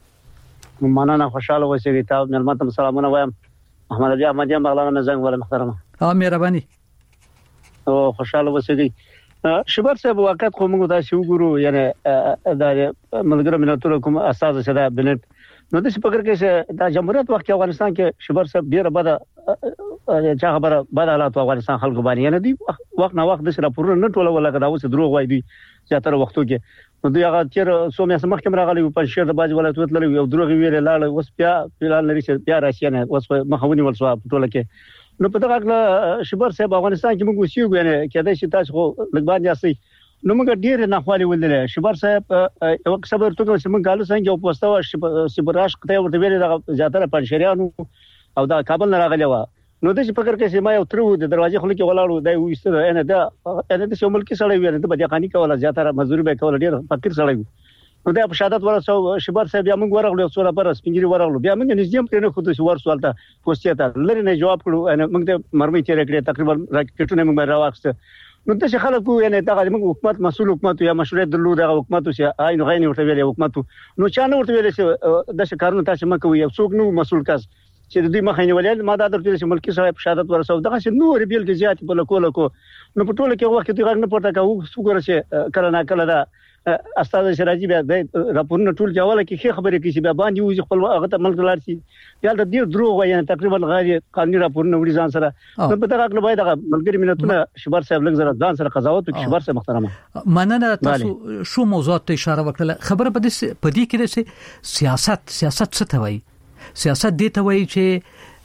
S8: مننه خوشاله اوسئ تاسو ملمتم سلامونه وایم محمد علي احمد یم بغلان زنګ ولا محترم
S4: اه مهرباني
S8: او خوشاله اوسئ شبر صاحب وخت خو موږ دا شو ګورو یعنی دا ملګری ملتونو کوم اساس شته بنټ نو د فکر کې چې دا جمهوریت وخت افغانستان کې شبر صاحب ډیره بده چا خبره بد حالات افغانستان خلکو باندې یعنی دی وخت نه وخت د راپورونه نه ټوله ولا کدا اوس دروغ وای دی زیاتره وختو کې نو دوی هغه چیر سومیا سمخ کې راغلی په شهر د باج ولایت لري یو دروغ ویل لاله اوس بیا فلال لري چې بیا راشي نه اوس مخاوني ولسوا ټوله کې نو په دغه شبر صاحب افغانستان کې موږ وسیو غنه کېدای شي تاسو لګبان یاسي نو موږ ډیر نه خالي ولل شبر صاحب یو صبر تو چې موږ غالو څنګه او پوسټو شبراش کته ورته ویل دا زیاتره پنځشریانو او دا کابل نه راغلی و نو د فکر کې چې ما یو تر د دروازې خلک ولاړو دا وېستره ان دا ان د شمول کې سړی ویل ته بیا قانی کوله زیاتره مزدوري به کوله ډیر فقیر سړی نو دا په شهادت ورسو شبر صاحب یا موږ ورغلو څوره پر سپینګری ورغلو بیا موږ نږدې هم کنه خو د ور سوالته پوسټه ته لری نه جواب کړو ان موږ ته مرمي چې رکړې تقریبا راکټونه موږ راوښته نو د خلکو یعنی دا موږ حکومت مسول حکومت یا مشروعیت درلود د حکومت چې عین غین ورته ویل حکومت نو چا نه ورته ویل چې د کارونه تاسو مکو یو څوک نو مسول کس چې د دې مخې نیولې ما دا درته چې ملکی صاحب شهادت ورسو دغه چې نور بیل کې زیات په لکو لکو نو په ټوله کې وخت دی غږ نه پټه کاوه څوګره چې کله نه کله دا استاد شراجي بیا د راپورونه ټول جواله کې خې خبرې کې چې بیا باندې وځي خپل هغه ته ملک لار شي یا د دې دروغ وایي تقریبا غیر قانوني راپورونه وړي ځان سره نو په دغه کې باید هغه ملګری ملتونه شبر صاحب لږ زره ځان سره قضاوت وکړي شبر صاحب محترمه
S4: مننه تاسو شو موضوعات ته اشاره وکړه خبره په دې په دې کې سیاست سیاست څه ته وایي سیاست دې ته وایي چې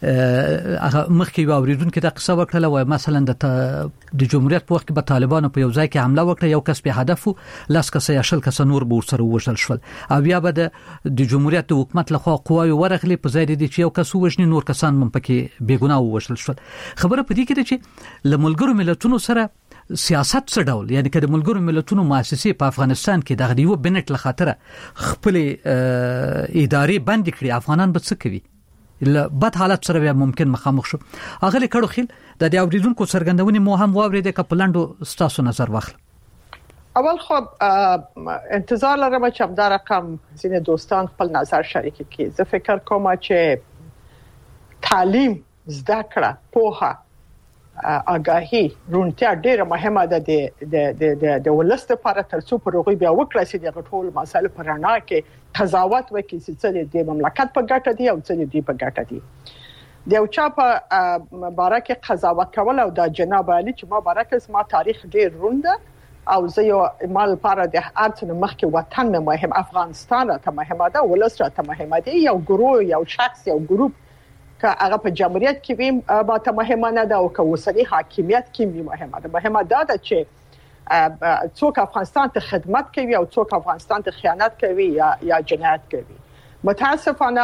S4: هغه مخکې یو اوریدونکو د قصه وکړه وای مثلا د د جمهوریت په وخت کې به طالبانو په یو ځای کې حمله وکړه یو کس په هدف لاس کس یا شل کس نور به سره وژل شول او بیا به د جمهوریت د حکومت لخوا قواوی ورغلي په ځای دي چې یو کس وژني نور کسان هم پکې بیګناه وژل شول خبره په دې کې چې لملګرو ملتونو سره سیاست څه ډول یعنی کله ملګرو ملتونو مؤسسې په افغانستان کې د غړیو بنټ لخاطر خپل ادارې بند کړي افغانان به څه کوي له بد حالت سره بیا ممکن مخامخ شو اغلی کړو خیل د دې اوریدونکو څرګندونې مو هم واورید د کپلندو ستاسو نظر واخل
S5: اول خو انتظار لرم چې همدا رقم ځینې دوستان خپل نظر شریک کړي زه فکر کوم چې تعلیم زده کړه پوهه آگاهی رونتیا ډیره مهمه ده د د د د ولست لپاره ترڅو پروغي بیا وکړي چې د ټول مسایل پر اړه کې قضاوت وکړي چې د مملکت په ګټه دي او چې د په ګټه دي د یو چا په بارکه قضاوت کول او د جناب علي چې ما بارکه ما تاریخ ډیر رونده او زه یو مال لپاره د ارتن مخکې وطن مهم افغانستان ته مهمه ده ولست ته مهمه دي یو ګروه یو شخص یو ګروپ که هغه په جمهوریت کې ویم با ته مهمه نه ده او که وسنی حاکمیت کې ویم مهمه ده مهمه ده چې څوک افغانستان ته خدمت کوي او څوک افغانستان ته خیانت کوي یا یا جنایت کوي متاسفانه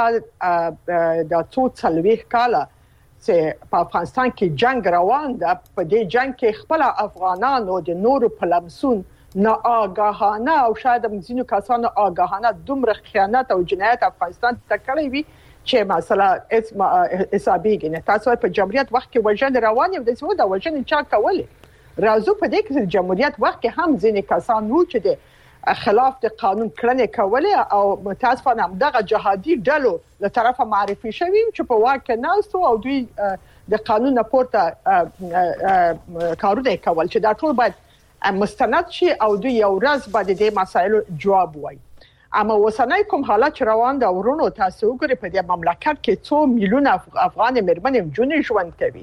S5: د څو څلويخ کاله چې په افغانستان کې جنگ روان ده په دې جنگ کې خپل افغانانو د نورو په لمسون نه آگاهانه او شاید موږ کسانو آگاهانه دومره خیانت او جنایت افغانستان ته کړی وي چې مثلا اسم حسابيږي نه تاسو په جمهوریت وخت کې وژن روان یو د څو د وژن چا کولې راځو په دې کې جمهوریت وخت کې هم ځینې کسان وو چې د خلاف د قانون کړنې کولې او متاسفانه هم دغه جهادي ډلو له طرفه معرفي شوي چې په واقع ناستو او دوی د قانون پورته کارونه کول چې دا ټول باید مستند شي او دوی یو ورځ باندې د مسایلو جواب وایي اما وسنۍ کوم حالت روان ده ورونو تاسو وګورئ په دې مملکت کې څو میلیونه افغان مېرمنې جونې ژوند کوي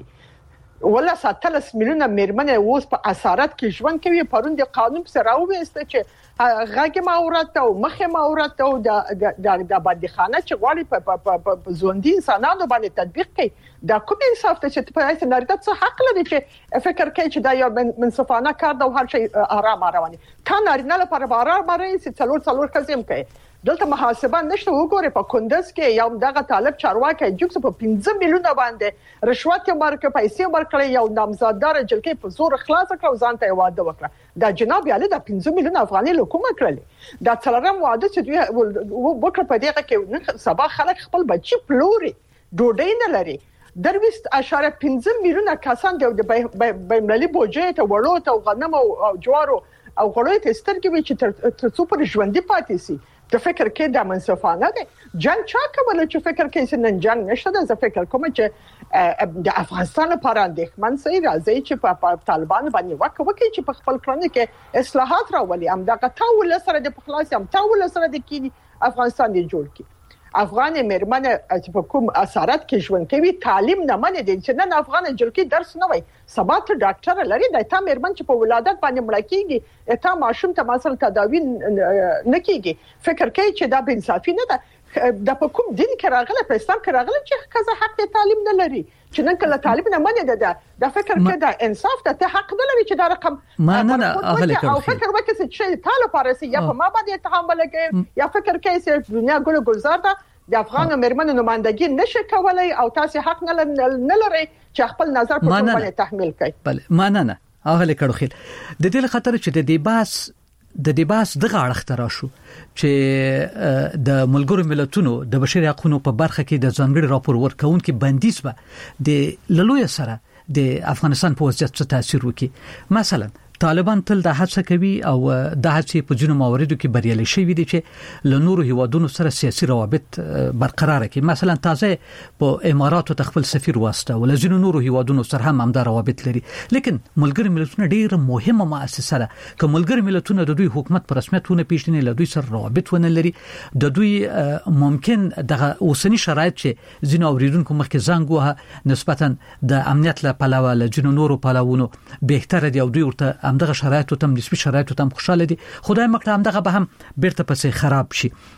S5: ولا ساتلس میلیونه مېرمنې اوس په اسارت کې ژوند کوي پرون د قانون سره راوېسته چې غږی ماورت او مخه ماورت او د د د بندخانه چې غواړي په ژوندۍ انسانانو باندې تطبیق کوي دا کوم انصاف ته چې په اساس نارینه څه حق لري چې فکر کوي چې دا یو منصفانه کار ده او هر شي آرام رواني تا نارینه لپاره بارار باندې چې څلور څلور کزم کوي دلته محاسبه نشته وګوره په کندز کې یو دغه طالب چارواکي جوکس په پنځه میلیونه باندې رشوت ورکړ پیسې ورکړ یو نامزاددار جلکې په زور خلاص کړ ځان ته واده وکړه دا جناب علي د پنځه میلیونه افغاني حکومت کړل دا څلورم واده چې دوی وکړ په دغه کې سبا خلک خپل بچي پلوري ډوډۍ نه لري درويست اشاره پنځه میلیونه کسان د بینالمللي بودجې ته وړو ته غنم او جوارو او غوړې ته سترګې وي چې تر څو پر ژوندۍ پاتې سي د فکر کې د منصفانه دي جنگ چا کوله چې فکر کې چې نن جنگ نشته د فکر کوم چې د افغانستان لپاره اندېښمن سي راځي چې په طالبان باندې وکړي وکړي چې په خپل کړنې کې اصلاحات راولي هم دا تاول سره د خلاص هم تاول سره د کینی افغانستان دی جوړ کی افغان مېرمنه چې په کوم اسارت کې ژوند کوي تعلیم نه مني دي چې نن افغان جلکی درس نه وای سبا ته ډاکټر لري د تا مېرمن چې په ولادت باندې مړ کیږي اته ماشوم ته مثلا تداوی نه کیږي فکر کوي چې دا بے انصافي نه ده د په کوم دین کې راغله په اسلام کې راغله چې کزه حق د تعلیم نه لري چې نن کله تعلیم نه مني ده د فکر کې دا انصاف ته حق نه لري چې دا رقم
S4: ما نه اغلی
S5: او فکر وکړي چې طالب پارسي یا په ما باندې اتهام ولګي یا فکر کوي چې دنیا ګل گلزار ده د افغان مېرمنو نمائندګي نشي کولای او تاسو حق نه نه لري چې خپل نظر په ټول باندې تحمیل کړئ
S4: بله ما نه نه اغلی کړو خیر د دې خاطر چې د دې باس د دې باس دغه اړخ تر شو چې د ملګرو ملتونو د بشري حقوقو په برخه کې د ځانګړي راپور ورکونکو بندیز به د لوی سره د افغانستان په وضعیت څه تاثیر وکړي مثلا طالبان تل د هڅه کوي او د هڅې په ځینو مواردو کې بریالي شوي دي چې له نورو هیوادونو سره سیاسي روابط برقرار کړي مثلا تازه په اماراتو ته خپل سفیر واسطه ول ځینو نورو هیوادونو سره هم همدا روابط لري لیکن ملګری ملتونه ډیره مهمه مؤسسه ده که ملګری ملتونه د دوی حکومت په رسمیتونه پیژني له دوی سره روابط ونه لري د دوی ممکن د اوسنی شرایط چې ځینو اوریدونکو مخکې زنګ وه نسبتا د امنیت له پلوه له ځینو نورو پلوونو بهتره دی او دوی ورته همدغه شرایطو تم نسبی شرایطو تم خوشاله دي خدای مکړه همدغه به هم بیرته پسې خراب شي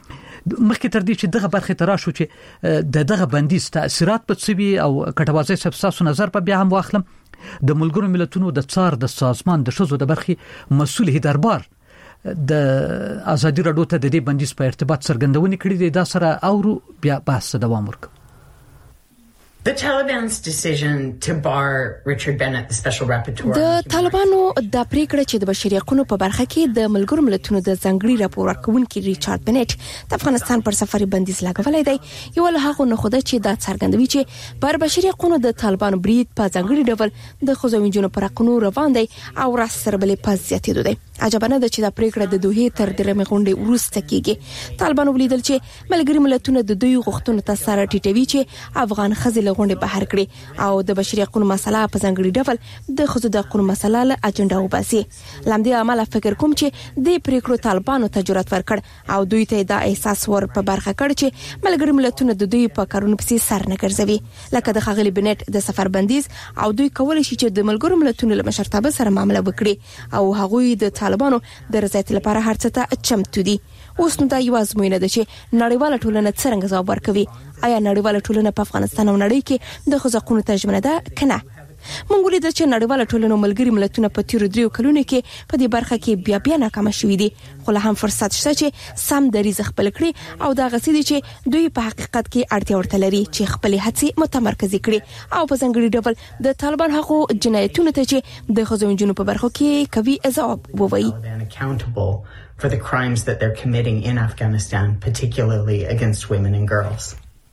S4: مخکې تر دې چې دغه برخه تراشو چې د دغه بندیز تاثیرات په څه وي او کټوازی صاحب تاسو نظر په بیا هم واخلم د ملګرو ملتونو د څار د سازمان د شذو د برخې مسؤل هیدربار د ازادي راډیو ته د دې بندیز په ارتباط څرګندونې کړې ده. دا سره اورو بیا بحث دوام ورکړو.
S9: The Taliban's decision to bar Richard Bennett, the special rapporteur.
S10: د طالبانو د پریکړه چې د بشري حقوقو په برخه کې د ملګرو ملتونو د ځنګړي راپور ورکونکي ریچارډ بنټ د افغانستان پر سفر بندیز لګولای دی یو له هغه نه خوده چې دا څرګندوي چې پر بشري حقوقو د طالبانو برید په ځنګړي ډول د خوځوینجونو پر حقوقو روان دی او راس سره بلې په زیاتېدو دی. عجبانه ده چې دا پریکړه د دوه تر درمه غونډې وروسته کیږي. طالبانو ولیدل چې ملګري ملتونو د دوی غوښتنو ته سره ټیټوي چې افغان خزل غونډې بهر کړي او د بشري حقوقو مسله په ځنګړي ډول د خزو د حقوقو مسله له اجنډا وباسي. لامدې عمل فکر کوم چې د پریکړو طالبانو ته جرأت ورکړ او دوی ته دا احساس ور په برخه کړ چې ملګري ملتونو د دوی په کارونو پسې سر نه ګرځوي لکه د خغلی بنټ د سفر بندیز او دوی کولای شي چې د ملګرو ملتونو له مشرتابه سره معامله وکړي او هغوی د طالبانو د رضایت لپاره هر څه ته چمتو دي. اوس نو دا یو ازموینه ده چې نړیواله ټولنه څنګه ځواب ورکوي. آیا نړیواله ټولنه په افغانستان او نړۍ کې د حقوقو ته ژمنه ده کنه؟ مونږ ولیدل چې نړیواله ټولنه ملګري ملتونه په تیر دریو کلونو کې په دې برخه کې بیا بیا ناکام شوي دي. خو له هم فرصت شته چې سم دریځ خپل کړي او دا غسیدي چې دوی په حقیقت کې اړتیا ورته لري چې خپل هڅې متمرکز کړي او په ځنګړي ډول د طالبان حقوقو جنایتونو ته چې د خوځوینجونو په برخه کې کوي ځواب ووایي
S9: for the crimes that they're committing in Afghanistan, particularly against women and girls.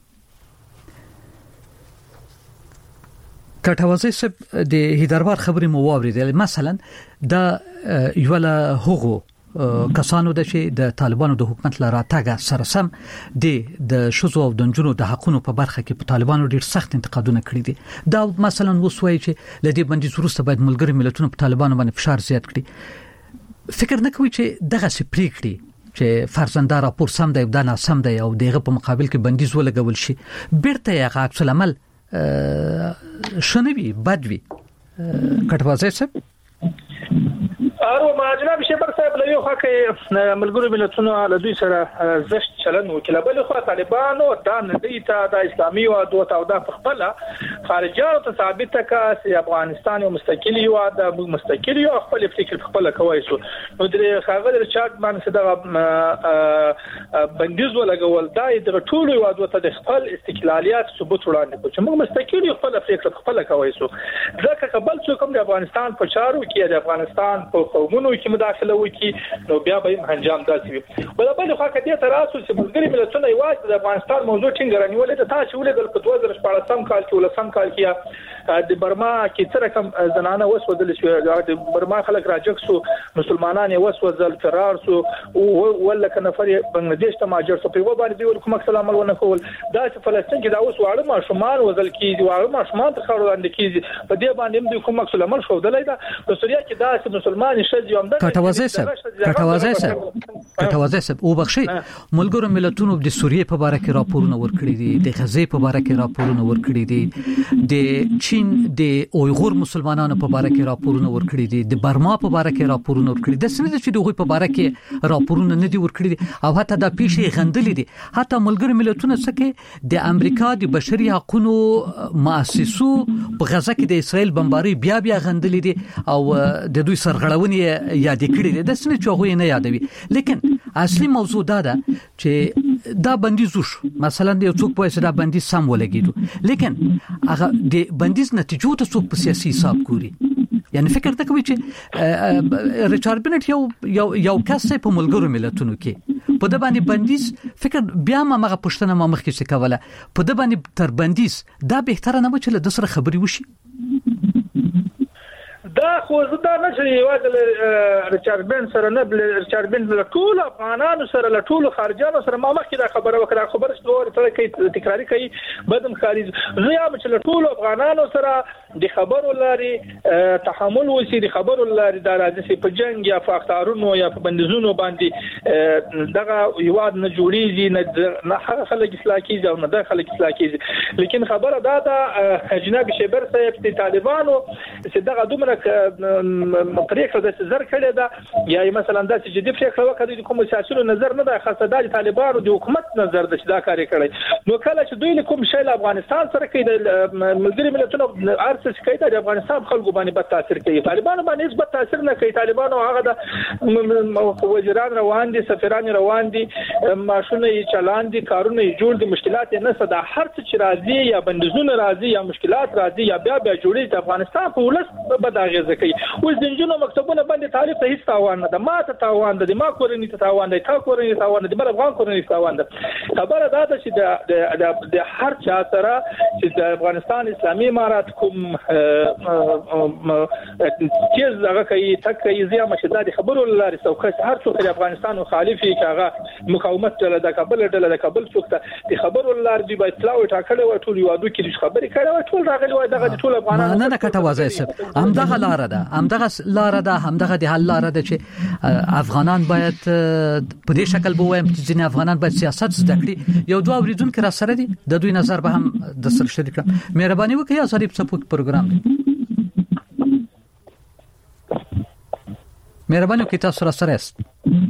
S4: کټوازی صاحب د هیدربار خبرې مو واوریدل. مثلا دا یو له هغو کسانو د چې د طالبانو د حکومت لاره تاګه سره سم د شذو او د جنونو د حقوقو په برخه کې په طالبانو ډیر سخت انتقادونه کړی دي. دا مثلا وسوي چې لدی بندیز وروسته باید ملګری ملتونو په طالبانو باندې فشار زیات کړي. فکر نه کوي چې دغه سپری کړي چې فرزنده راپور سم دی دا نه سم دی او دغه په مقابل کې بندیز ولګول شي بیرته یې عکس العمل شنوي بدوي. کټوازی صاحب
S2: ارو ما جناب شیبر صاحب له یو خکه ملګرو ملتونو له دوی سره زشت چلن وکړه بل خو طالبانو دا نه دی ته د اسلامي او دوت او د خپل خارجانو ته ثابت کا چې افغانستان یو مستقلی او د مستقلی او خپل فکر خپل کوي شو نو د خاغل رچارډ باندې دا بندیز ولګول دا د ټولو او دوت د خپل استقلالیت ثبوت وړاندې کوي چې موږ مستقلی خپل فکر خپل کوي شو ځکه قبل څو کوم د افغانستان په چارو کې د افغانستان په قومونو کې مداخله وکړي نو بیا به انجام داسي وي. بل بل خو کدي تراسو چې ملګری ملتونه یوازې د افغانستان موضوع ټینګ رانیولې ته تاسو ولې د دوه زره شپږم کال کې ولسم کال کې د برما کې تر کوم زنانه وسودل شو د برما خلک راجکسو مسلمانان وسوځل فرار سو ولا کنفر بنگلاديش ته ماجر سو په و باندې ول کوم سلام ونه کول دا چې فلسطین کې دا اوس واړه ماشومان وزل کیږي واړه ماشومان ته خبرو اند کیږي په دې باندې هم کوم سلام شو دلای دا په سوریا کې دا مسلمان
S4: کټوازی صاحب کټوازی صاحب کټوازی صاحب او بخشي ملګرو ملتونو د سوریې په اړه کې راپورونه ورکړي دي د غزې په اړه کې راپورونه ورکړي دي د چین د اویغور مسلمانانو په اړه کې راپورونه ورکړي دي د برما په اړه کې راپورونه ورکړي دي د سند چې دغه په اړه کې راپورونه نه دي ورکړي دي او حتی د پیښې غندلې دي. حتی ملګرو ملتونو څخه د امریکا د بشري حقوقو مؤسسو په غزه کې د اسرائیل بمباري بیا بیا غندلې دي او د دوی سرغړونې یاد کړی دي د سن چوغې نه یادوي. لیکن اصلي موضوع دا ده چې دا بندیز وشو مثلا د یو څوک په اساس دا بندیز سم ولګیدو لیکن هغه د بندیز نتیجو ته څوک په سیاسي حساب ګوري. یعنی فکر ته کوي چې ریچارډ بنټ یو یو یو کس په ملګرو ملتونو کې په د باندې بندیز فکر بیا ما مغه پښتنه ما مخکې څه کوله په د باندې تر بندیز دا به تر نه و چې له سره خبري وشي.
S2: دا خو زدا نه چې یوازې ریچارډ بن سره نه بل ریچارډ بن له ټول افغانانو سره له ټول خارجانو سره ما مخکې دا خبره وکړه خبره څو ورته کوي تکراری کوي بدم خارج زه یم چې له ټول افغانانو سره د خبرو لري تحمل وسی د خبرو لري د راځي په جنگ یا په اختارونو یا په بندیزونو باندې دغه یواد نه جوړیږي نه هغه خلک اصلاح کیږي او نه د خلک اصلاح کیږي. لیکن خبره دا ده جناب شیبر صاحب د طالبانو چې دغه دومره پریکړه د زر کړي دا یا مثلا د جدي پریکړه وکړي د کوم سیاسي نظر نه د خاصه د طالبانو د حکومت نظر د دا کاری کړي نو کله چې دوی کوم شی له افغانستان سره کوي د ملګری ملتونو ارڅ کوي د افغانستان خلکو باندې بد تاثیر کوي طالبانو باندې هیڅ بد تاثیر نه کوي طالبانو هغه د وزیران روان دي سفیران روان دي ماشونه یې چلان دي کارونه یې جوړ دي مشکلات نه صدا هر څه چې راځي یا بندیزونه راځي یا مشکلات راځي یا بیا بیا جوړي د افغانستان په ولس بداغه کوي اوس د جنونو مکتبونه باندې طالب ته هیڅ تاوان نه ده ما ته تاوان ده ما کورنۍ ته تاوان ده تا کورنۍ ته تاوان ده بل افغان کورنۍ ته تاوان ده خبره دا ده چې د د هر چا سره چې د افغانستان اسلامي امارات کوم چې هغه کوي تک یې زیه مشداد خبرو لاري څوک هر څوک د افغانستان مخالفي هغه مقاومت له د کابل ډله د کابل څوک ته د خبرو لار دی باید اطلاع ټاکلې و ټول یو د کې خبرې کړې و ټول راغلي و دغه ټول افغانان
S4: نه نه کټه وځي سب همدغه لار ده همدغه لار ده همدغه د حل لار ده چې افغانان باید په دې شکل به وایم چې ځینې افغانان باید سیاست زده کړي یو دوه اوریدونکو را سره دي د دوی نظر به هم د سره شریک کړم مهرباني وکړئ ازادي سپورت پروګرام مهرباني وکړئ تاسو را سره است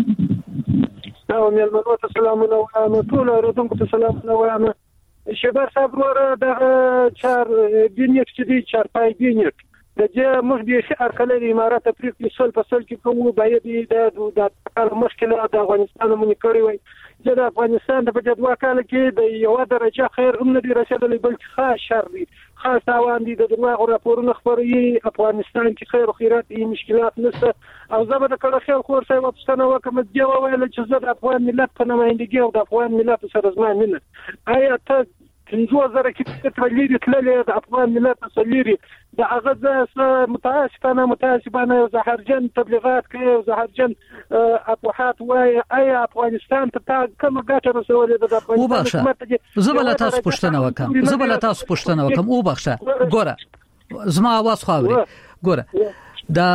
S7: او مېلمنو ته سلامونه وایم ټول اوریدونکو ته سلامونه وایم شبر صاحب ورته د چار دینیک چې دی چار پای دینیک د دې موږ به ارکلې امارات افریقا سول په سول کې کومو باید د د مشکله د افغانستان مونږ کړی وای چې د افغانستان په جدوا کال کې د یو درجه خیر هم نه دی رسیدلی بلکې خاص شر دی خاص تاوان دي د دغه راپورونه خبري افغانستان کې خیر او خیرات ای مشکلات نشته او زه به د کله خیر خور صاحب واپسنه وکم دی ویل چې زه د افغان ملت په نمائندګي او د افغان ملت سره زما مینه آیا ته پنځه زره کې تللی تللی د افغان ملت سلیری د هغه متاسفانه متاسفانه زهرجن تبلیغات کوي زهرجن اطروحات وای آیا افغانستان ته کوم ګټه رسولې د افغانستان
S4: حکومت زبل تاسو پښتنه وکم زبل تاسو پښتنه وکم او بخښه ګوره زما आवाज خاوري ګوره د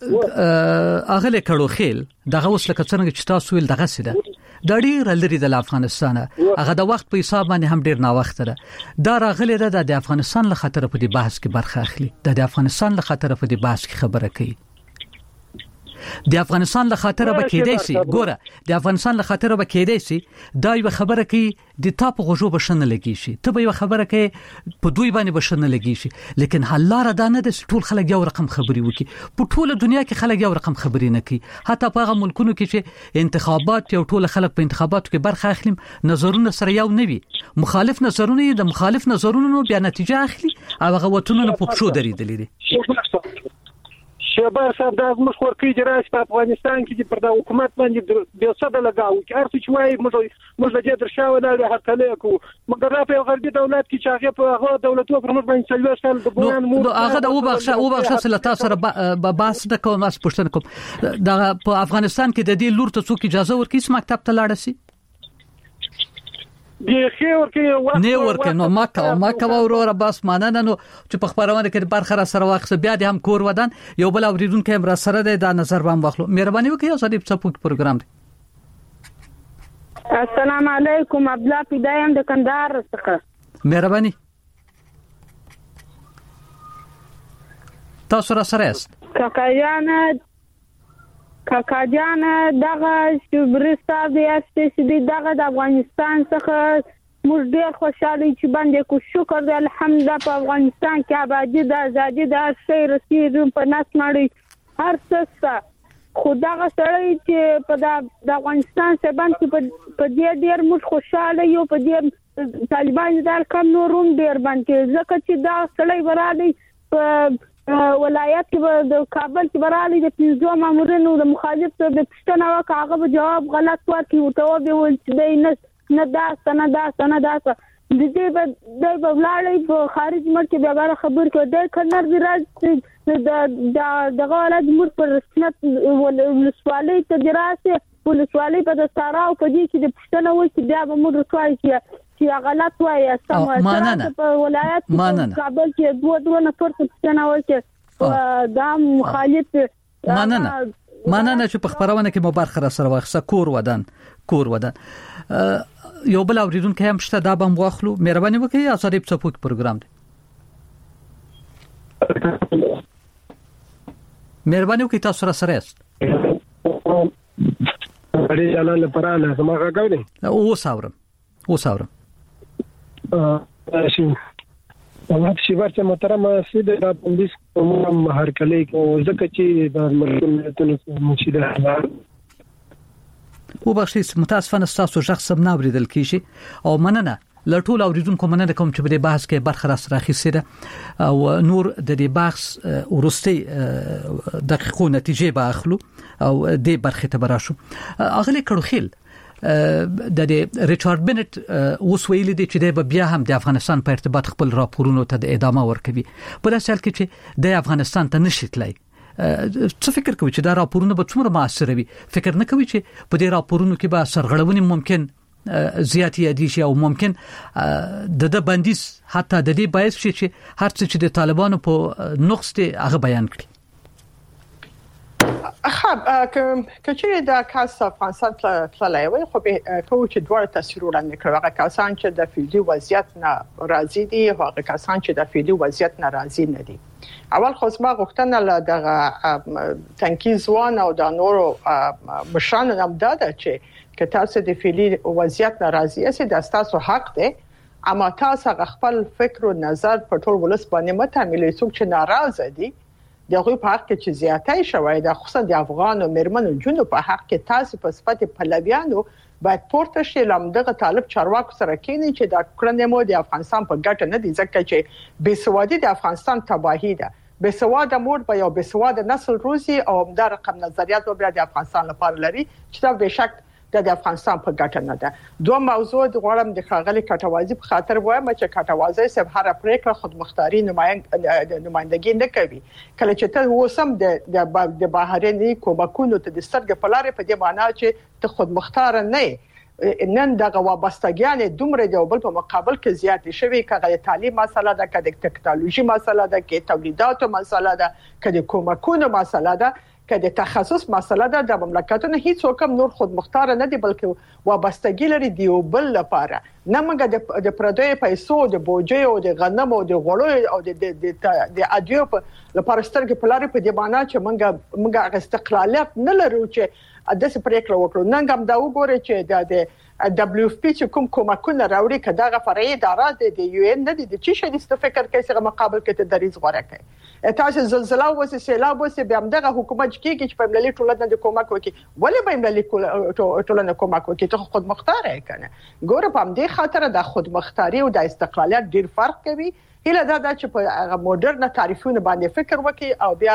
S4: اغله کړو خیل دغه اوس لکه څنګه چې تاسو ویل دغه سیده د ډیر لري د افغانستان هغه د وخت په حساب باندې هم ډیر نا وخت ده دا راغلی ده د افغانستان له خطر په دې بحث کې برخه اخلي د افغانستان له خطر په دې بحث کې خبره کوي د افغانستان له خاطر به کېدای شي ګوره د افغانستان له خاطر به کېدای شي دا یو خبره کوي د تاپ غوجو بشنه لګی شي ته به یو خبره کوي په دوی باندې بشنه لګی شي لیکن حلاره دا نه د ټول خلک یو رقم خبري وکي په ټوله دنیا کې خلک یو رقم خبري نه کوي حتی په هغه ملکونو کې چې انتخابات یو ټول خلک په انتخاباتو کې برخه اخلي نظرونه سره یو نه وي مخالف نظرونه د مخالف نظرونو بیا نتیجه اخلي او هغه وټونه په پښو درېدلې دي
S7: شباب صاحب د موږ ورکی جراس په افغانستان کې پر د حکومت باندې د صد لګاو چې هر څه وایي موږ موږ د دې درشاو نه هرتلې کو مګر را په غربي دولت کې چې هغه په هغه دولتو پر موږ باندې سلوي سال د بوان مو
S4: هغه د او بخښه او بخښه سلطه سره باس د کوم اس پښتنه کوم د په افغانستان کې د دې لور ته څوک اجازه ورکړي چې مکتب ته لاړ شي
S7: دی خیر کې
S4: نه ورکه نو ماکه ماکه وروره بس ماننه نو چې په خبرونه کې برخه را سره واخص بیا د هم کور ودان یو بل اوریدونکو هم را سره د نظر بام واخلو مهرباني وکړئ ازادي سپورت پروګرام دی
S11: السلام علیکم عبد الله پیدایم د کندهار څخه
S4: مهرباني تاسو را سره است
S11: کاکایان کاکاجان دغه شبرستا د استشدي دغه د افغانستان څخه موږ ډېر خوشاله چې باندې کو شکر د الحمدلله په افغانستان کې آبادی د ازادي د شي رسیدون په ناس مړی هر څه خدای سره چې په د افغانستان څخه باندې په دې ډېر موږ خوشاله یو په دې طالبان د کم نورم ډېر باندې ځکه چې دا سړی ورالي په ولایت کې د کابل کې برالي د پنځو مامورینو د مخالف د پښتنه واقعه به جواب غلط ورکړي او ته به ول چې نه نه دا سند دا سند دا د دې به د بلالي په خارج ملک کې به خبر کې د کنر دی راځي د دغه ولادت مر پر رسمیت ولسوالۍ ته دراسه ولسوالۍ په د ساراو په دې کې د پښتنه وایي چې بیا به مر رسوي چې چې غلط وایي سم په ولایت کابل کې دوه دوه نفر پښتنه وایي چې دا مخالف
S4: ماننه ماننه چې په خبرونه کې مبارخه را سره واخصه کور ودان کور ودان یو بل اوریدونکو هم شته دا بم واخلو مهرباني وکړئ ازادي سپورت پروګرام دی مهرباني وکړئ تاسو را سره یاست.
S12: اړې جلال پراله سماګه کوي
S4: او ساورم او ساورم
S12: ا شي وخت شي ورته محترم سید د بندیز کوم هر کله کو ځکه چې د ملتونو مشیده
S4: او بخښي متاسفانه تاسو شخص نه اوریدل کیږي او مننه لټول اوریدونکو مننه کوم چې په دې بحث کې برخه را سره اخیسته او نور د دې بحث ورستي دقیقو نتیجې به اخلو او دې برخه ته براشو. اغلی کړوخیل د دې ریچارډ بنت اوس ویلي دی چې د بیا هم د افغانستان په ارتباط خپل راپورونو ته د ادامه ورکوي په داسې حال کې چې د افغانستان ته نشي تلای. څه فکر کوي چې دا راپورونه به څومره موثر وي؟ فکر نه کوي چې په دې راپورونو کې به سرغړونې ممکن زیاتی ادي شي او ممکن د د بندیز حتی د دې باعث شي چې هر څه چې د طالبانو په نقص ته هغه بیان کړي؟
S5: خب کچې دا کاس افغانستان تللی وي خو به کوم چې دوه تصویر وړاندې کړو هغه کسان چې د فعلی وضعیت نه راضي دي او هغه کسان چې د فعلی وضعیت نه راضي نه دي. اول خو ما غوښتنه له دغه تنکي ځوان او د نورو مشرانو هم دا ده چې که تاسو د فعلی وضعیت نه راضي یاست دا تاسو حق دی، اما تاسو خپل فکر او نظر په ټول ولس باندې متعاملې څوک چې ناراضه دي دغه په حق کې چې زیاتای شوی د خصوصا د افغان او مرمنو جنو په حق کې تاسو په صفت پلویانو باید پورته شي لمدغه طالب چارواکو سره کېنی چې د کړنې مو د افغانستان په ګټه نه دي ځکه چې بېسوادي د افغانستان تباہي ده. بېسواده مور په یو بېسواده نسل روزي او دا رقم نظریات به د افغانستان لپاره لري چې دا به شک د افغانستان په ګټه نه ده. دوه موضوع د غوړم د خاغلی کټوازی په خاطر وایم چې کټوازی سب هر پریکړه خودمختاري نمائندګي نه کوي. کله چې ته وسم د د بهرني کومکونو ته د سترګې په لارې په دې معنی چې ته خودمختار نه نن دغه وابستګیان دومره د بل په مقابل کې زیات شوي کغه تعلیم مسله ده کده ټکنالوژي مسله ده کې تولیداتو مسله ده کده کومکونو مسله ده کله تخصص مسله ده د مملکتونو هیڅ وکم نور خود مختار نه دي بلکې وابستګی لري دی بل لپاره نه موږ د پردوی پیسو د بوجي او د غنم او د غوړو او د د ادیو لپاره سترګې په لارې په دی باندې چې موږ موږ استقلالیت نه لرو چې د څه پریکړه وکړو. نن هم دا وګورئ چې د دبليو اف پی چې کوم کومکونه راوړي کداغه فرعي اداره د یو ان نه دي چې شې د فکر کې څنګه مقابل کې ته دریز غوړه کوي. تاسو زلزلہ وسه سیلاب وسه به همدغه حکومت کې چې په ملي ټولنه د کومک وکي ولې به ملي ټولنه کومک وکي ته خود مختار کنه. ګوره په دې خاطر د خود مختاري او د استقلالیت ډیر فرق کوي. هله دا چې په موډرن تعریفونه باندې فکر وکي او بیا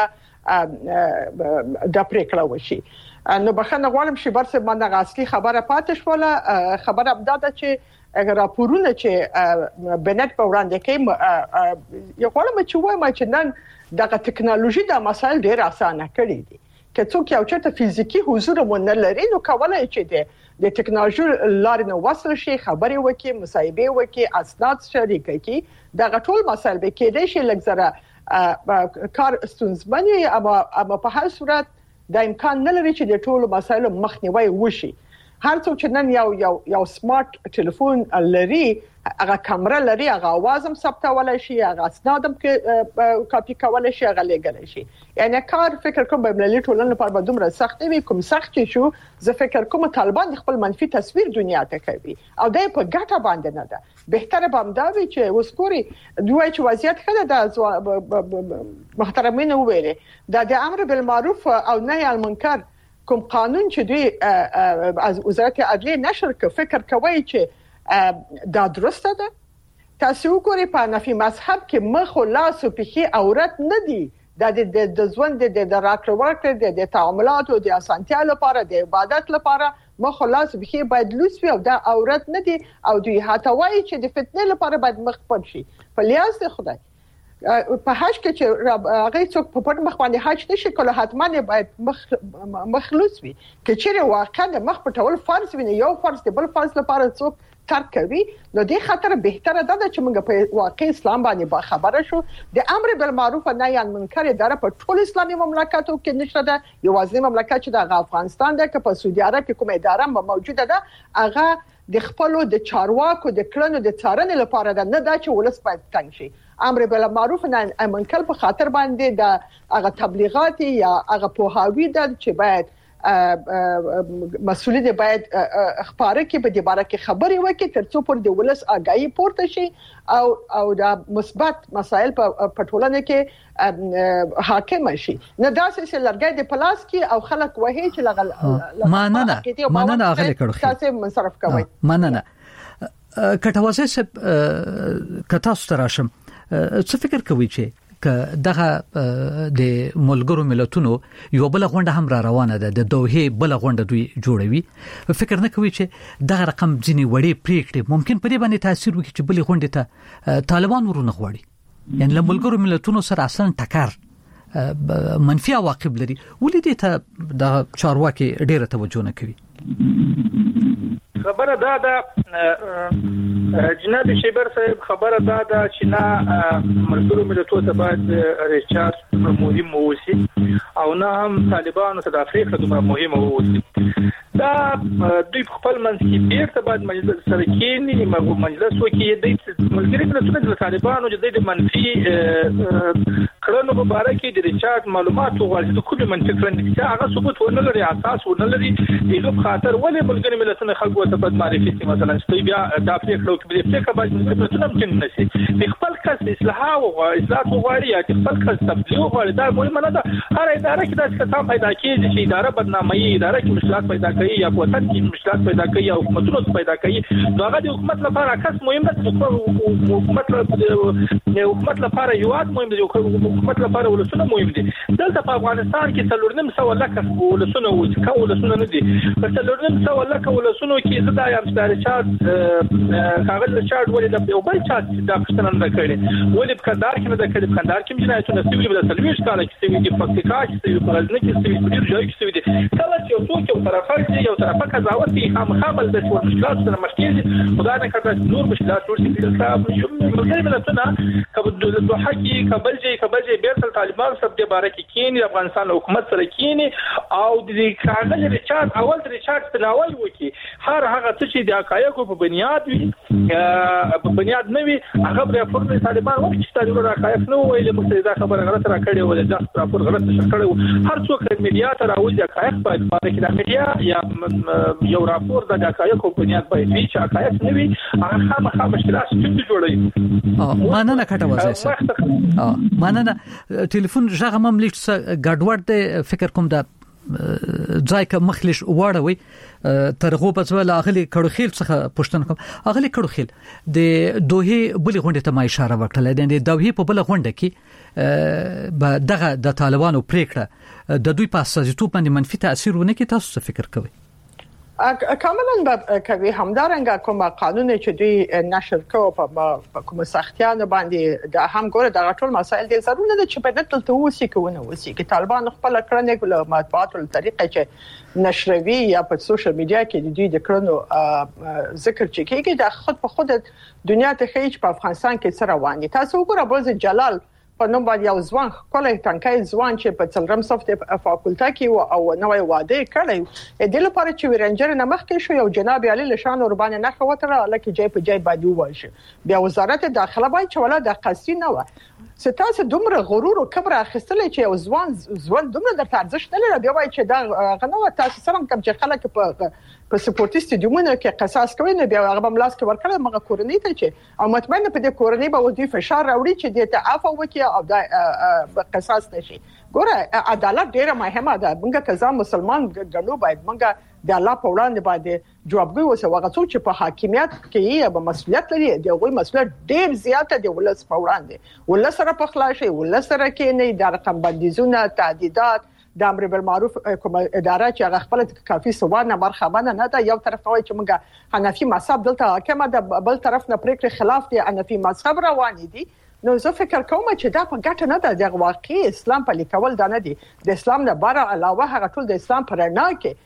S5: د پریکړه وشي. نو بخنه غواړم چې برسه باندې اصلي خبره پاتې شوله. خبره ابدا چې راپورونه چې بنت په وړاندې کوي یو غواړم چې وایم چې نن دغه ټکنالوژي د مسایل ډیر اسانه کړی دي. که څوک یو چرته فزیکی حضور مون نه لري نو کولای چې د د ټکنالوژي لارې نو وصل شي خبري وکي مصاحبه وکي اسناد شریک کړي دغه ټول مسایل به کېدای شي لږ کار ستونزمنې اما اما په هر صورت د امکان نه لري چې د ټولو مسایلو مخنیوي وشي. هر څوک چې نن یو یو یو سمارټ ټلیفون لري هغه کیمرا لري هغه आवाज هم ثبتولای شي هغه اسناد هم کاپی کولای شي هغه لګولای شي. یعنی کار فکر کوم په ملي ټولنې لپاره به دومره سخت وي کوم سخت شو زه فکر کوم طالبان خپل منفي تصویر دنیا ته کوي او دای په ګټه باندې نه ده. بهتره به امداوي چې وسکوري دوی چې وضعیت خله د محترمین وویلې دا د امر بالمعروف او نهي عن المنکر کوم قانون چې دوی از وزارت عدلیه نشر ک فکر کوي چې دا درسته ده. تاسو وګورئ په نفي مذهب کې مخ او لاس او پخې عورت نه دي. دا د ژوند د راکړه ورکړه د تعاملات او د اسانتیا لپاره د عبادت لپاره مخ او لاس پخې باید لوسوي او دا عورت نه دي او دوی هاتوي چې د فتنې لپاره باید مخ پټ شي. په لیاز د خدای په حج کې چې هغه څوک په پټ مخ باندې حج نشي کولای حتما باید مخ مخلوص وي. که چیرې واقعا مخ پټول فرض وي یو فرض دی بل فرض لپاره څوک ترک کوي نو د خطر بهتره ده چې موږ په واقع اسلام باندې با خبره شو. د امر بالمعروف او نهي عن المنکر اداره په ټول اسلامي مملکتو کې نشته ده. یوازې مملکت چې د افغانستان ده که په سعودي عرب کې کومه اداره موجوده ده هغه د خپلو د چارواکو د کړنو د څارنې لپاره ده نه دا چې ولس باید تنګ شي. امر بالمعروف نه منکر په خاطر باندې د هغه تبلیغات یا هغه پوهاوی د چې باید مسؤلیت باید خبره کې په دې باره کې خبري وکړي ترڅو پر د ولس آگاهي پورته شي او او د مثبت مسایل په ټولنه کې حاکم شي نه داسې چې لرګي د پلاس کې او خلک وهي چې لغه
S4: مننه مننه غلي کړو
S5: تاسو منصرف کوئ
S4: مننه کټوازه سب کتا ستراشم څه فکر کوي چې ک دغه د ملګرو ملتونو یو بل غونډه هم را روانه ده د دوه بل غونډه دوی جوړوي فکر نه کوي چې دغه رقم ځینی وړي پریکړه ممکن په دې باندې تاثیر وکړي چې بل غونډه ته طالبان ورونه غوړي یعنی له ملګرو ملتونو سره اصلا ټکر منفي عواقب لري ولې دې ته د چارواکي ډیره توجه نه کوي
S2: خبره دا ده جناب شیبر صاحب خبره دا ده چې نه ملګرو ملتونو ته باید ریچارډ مهم ووسی او نه هم طالبانو ته د افریقا دومره مهم ووسی دا دوی خپل منځ کې بیرته باید مجلس سره کېني مجلس وکړي د ملګرو ملتونو د طالبانو د منفي کړنو په اړه کې د ریچارډ معلومات وغواړي د کوم منفي کړنې چې هغه ثبوت ونه لري اساس ونه لري دغه خاطر ولې ملګرو ملتونو خلکو ته په معرفي کې مثلا چې بیا د افریقا کې د افریقا باید ملګرو ممکن نشي د خپل کس اصلاح او اصلاح وغواړي یا خپل کس تبلیغ وغواړي دا مهمه نه ده هر اداره کې د څه پیدا کیږي چې اداره بدنامي اداره کې مشکلات پیدا کوي یا وطن کې مشکلات پیدا کوي او حکومتونو پیدا کوي دغه د حکومت لپاره کس مهم ده حکومت لپاره حکومت لپاره یواد مهم دي حکومت لپاره ولسونه مهم دي دلته په افغانستان کې څلورنیم سو لکه ولسونه و چې کوم ولسونه نه دي په څلورنیم سو لکه ولسونه کې زدا یم چې ریچارډ کاغذ ریچارډ ولې د یو بل چا د پښتنه نه کړي ولې په کندهار کې نه د کړي په کندهار کې جنایتونه سوي د سلويش کال کې سوي د پکتیکا کې سوي په غزنی کې سوي په ډیر ځای کې سوي دي کله چې یو څوک یو طرفه چې یو طرفه قضاوت کوي خامخامل د ټول مشکلات سره مخ کېږي خدای نه کړه نور مشکلات ټول شي د ملګری ملتونه کبه د دوحه کې کابل جې کابل جې بیرته طالبان سره د باره کې کېنی افغانستان حکومت سره کېنی او د کاغذ ریچارډ اول ریچارډ تناول وکي هر هغه څه د حقایقو په بنیاد وي په بنیاد نه وي هغه پر فرض طالبان وخت چې طالبان حقایق نو ویلې مستعده خبره غلط را کړې و د ځخ راپور غلط شکړو هر څوک د میډیا ته راوځي حقایق باید پاره کې د میډیا یا یو راپور د حقایقو په بنیاد باید وي چې حقایق نه وي هغه خامخا مشکلات څه جوړوي
S4: ماننه کټه وځي اه ماننه ټلیفون ژغه مملک ګډوډ د فکر کوم د ځای که مخلش واړوي ترغو په ځول اغلی کړو خیل څخه پښتنه کوم اغلی کړو خیل د دوه بل غونډه ته ما اشاره وکړه د دوه په بل غونډه کې به دغه د طالبانو پریکړه د دوی په اساسیتوب باندې منفي تاثیر ونه کوي تاسو څه فکر کوئ
S5: کاملا به کوي همدارنګه کوم قانون چې دوی نشر کوي په کوم سختیانه باندې د هم ګوره د ټول مسایل د ضروري نه چې په دې ته وسی کوونه وسی کې طالبان خپل کړنې کول مطبوعات له طریقې چې نشروي یا په سوشل میډیا کې د دوی د کړنو ذکر چې کېږي د خود په خود دنیا ته خېچ په افغانستان کې سره واني تاسو وګوره بوز جلال په نوم باندې یو ځوان کولای تنکای ځوان چې په څلرم صف د فاکولټه کې او نوې واده کړی د لپاره چې ورنجر نه مخ کې شو یو جناب علي لشان قربان نه خوتره لکه جای په جای باندې وایي بیا وزارت داخله باید چې ولا د قصې نه و ستاسو دومره غرور او کبر اخیستل چې یو ځوان ځوان دومره د ارزښت نه لري بیا وایي چې دا غنوه تاسو سره کوم چې خلک په په سپورتي سټډیومونو کې قصاص کوي نه بیا هغه بملاس کې ورکړل مګه کورنۍ ته چې او مطمئن په دې کورنۍ به ودی فشار راوړي چې د تعافو وکي او د قصاص نشي ګوره عدالت ډیره مهمه ده موږ ته ځم مسلمان ګڼو باید موږ د الله په وړاندې باندې جوابګوي وسه هغه څوک چې په حاکمیت کې یې به مسؤلیت لري د هغوی مسؤلیت ډیر زیاته دی ولس په وړاندې ولس سره په خلاصي ولس سره کې نه د رقم بندیزونه تعدیدات د امر بالمعروف کوم اداره چې هغه خپل کافي سوانه مرخبانه نه ده یو طرف وایي چې موږ حنفي مذهب دلته حاکم ده بل طرف نه پریکړه خلاف دي حنفي مذهب روان دي نو زه فکر کوم چې دا په ګټه نه ده د واقعي اسلام په لیکول دا نه دي د اسلام نه بار علاوه هغه ټول د اسلام پر نه کې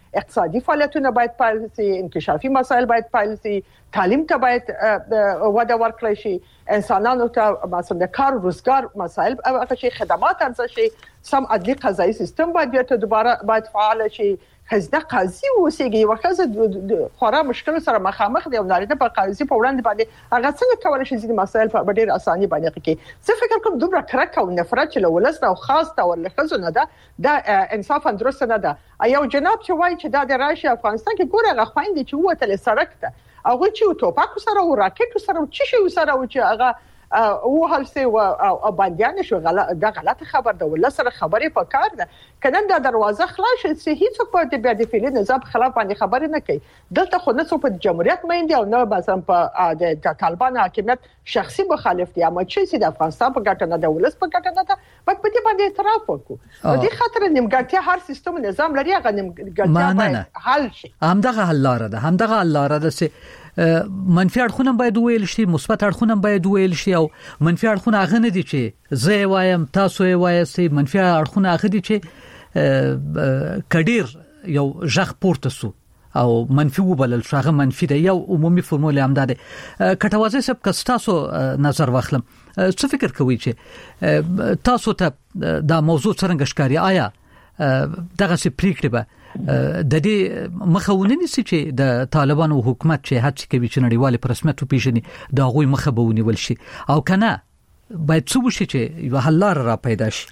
S5: اقتصادي فعالیتونه باید فعال شي، انکشافي مسایل باید فعال شي، تعلیم ته باید وده ورکړل شي، انسانانو ته مثلا کار او روزګار مسایل هغه شي، خدمات ارزښت شي، سم عدلي قضایي سیستم باید بیا دوباره باید فعال شي. خزنه قاضي اوسېږي وخزه خورا مشکل سره مخامخ دی او نارینه په قاضي په وړاندې باندې هغه څنګه کولای شي ځینې مسایل په ډېر اساني باندې کوي. زه فکر کوم دومره کرکه او نفرت چې له ولس او خاص تور له خزو نه ده دا انصافا درست نه ده. ایو جناب چې وایي چې دا د راشي افغانستان کې ګوره هغه خويندې چې وته له سړک ته هغه چې توپاک سره او راکټ سره چې شي سره او چې هغه او هلسه او باندې نشو غلط دا غلطه خبر ده ول سره خبرې په کار ده کنه دا دروازه خلاص شي هیڅ په دې بیا د فعلی نظام خلاف باندې خبرې نه کوي. دلته خو نه څو په جمهوریت مېندي او نه مثلا په د طالبان حکومت شخصي مخالف دي اما چې د افغانستان په ګټه نه ده ولس په ګټه نه ده باید په دې باندې اعتراف وکړو. په دې خاطر نیمګړتیا هر سیستم نظام لري هغه نیمګړتیا باید حل شي.
S4: همدغه حل لاره ده همدغه حل لاره ده چې منفي اړخونه باید ویل شي، مثبت اړخونه باید ویل شي او منفي اړخونه هغه نه دي چې زه وایم تاسو یې وایي، منفي اړخونه هغه دي چې کډیر یو ژغ پورته سو او منفي وبلل شو هغه منفي ده. یو عمومي فرمول هم ده. کټوازي سب کستاسو نظر واخلم څه فکر کوي چې تاسو ته دا موضوع څنګه ښکاري؟ آیا دغه سي پریکړه به د دې مخاونني چې د طالبانو حکومت چې هڅه کوي چې نړیوال په رسمیت وپیژني دا غوي مخه به ونیول شي او کنه باید څه وشي چې یو حل لار را پیدا شي؟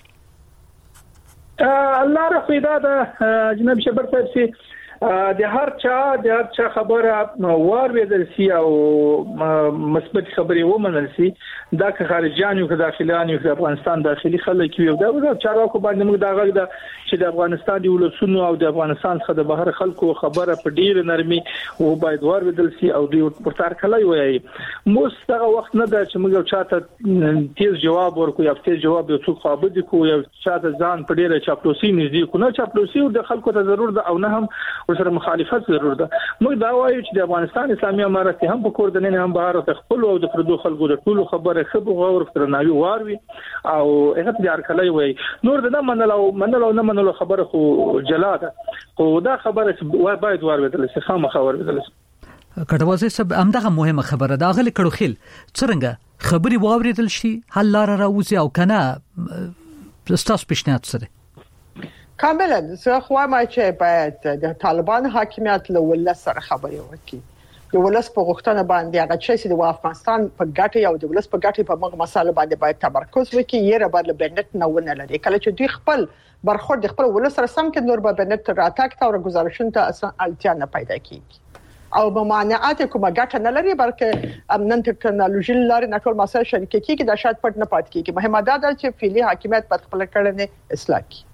S2: الله را پیدا ده جناب شبر صاحب سي د هر چا د هر چا خبره واردل شي او مثبت خبرې ومنل شي. دا که خارجيان یو که داخليان یو که افغانستان داخلي خلک یو دا د چارواکو باندې موږ دا غږ ده چې د افغانستان دی ولسونو او د افغانستان څخه د بهر خلکو خبره په ډیر نرمي او باید واردل شي او دوی پرتار کله وایي. موږ دغه وخت نه ده چې موږ چاته تیز جواب ورکو یا تیز جواب یو څوک خابد کو یا چاته ځان په ډیره چاپلوسي نږدې کو نه چاپلوسي او د خلکو ته ضرور ده او نه هم ورسره مخالفت ضرور ده. موږ دا وایو چې د افغانستان اسلامي امارت هم په کور د نه هم بهر او خپل او د پردو خلکو د ټولو خبره خبر غور فرناوي واروي او هغه د ارکلای وای نور د نه منلو منلو نه منلو خبره خو جلاده خو دا خبره باید واردل شي خامخا واردل شي.
S4: کډوازي سب همدغه مهمه خبره ده غل کړو خیل څنګه خبري واردل شي حل لار راوځي او کنه ستاسو پښنات سره
S5: کاملا زه خو ما چې باید د طالبان حاکمیت له ولس سره خبرې وکړي. د ولس په غوښتنه باندې هغه چې د افغانستان په ګټه او د ولس په ګټه په موږ مسایل باندې باید تمرکز وکړي. یره بل بنت نه ونه لري کله چې دوی خپل برخورد خپل ولس سره سم کې نور به بنت راتاک تا او گزارشون ته اصلا التیا نه پیدا کیږي او ممانعات کومه ګټه نه لري بلکې امنن ټکنالوژي لري نه ټول مسایل شریک کیږي د شاید پټ نه پات کیږي. مهمه ده چې فعلی حاکمیت په خپل کړنې اصلاح کړي.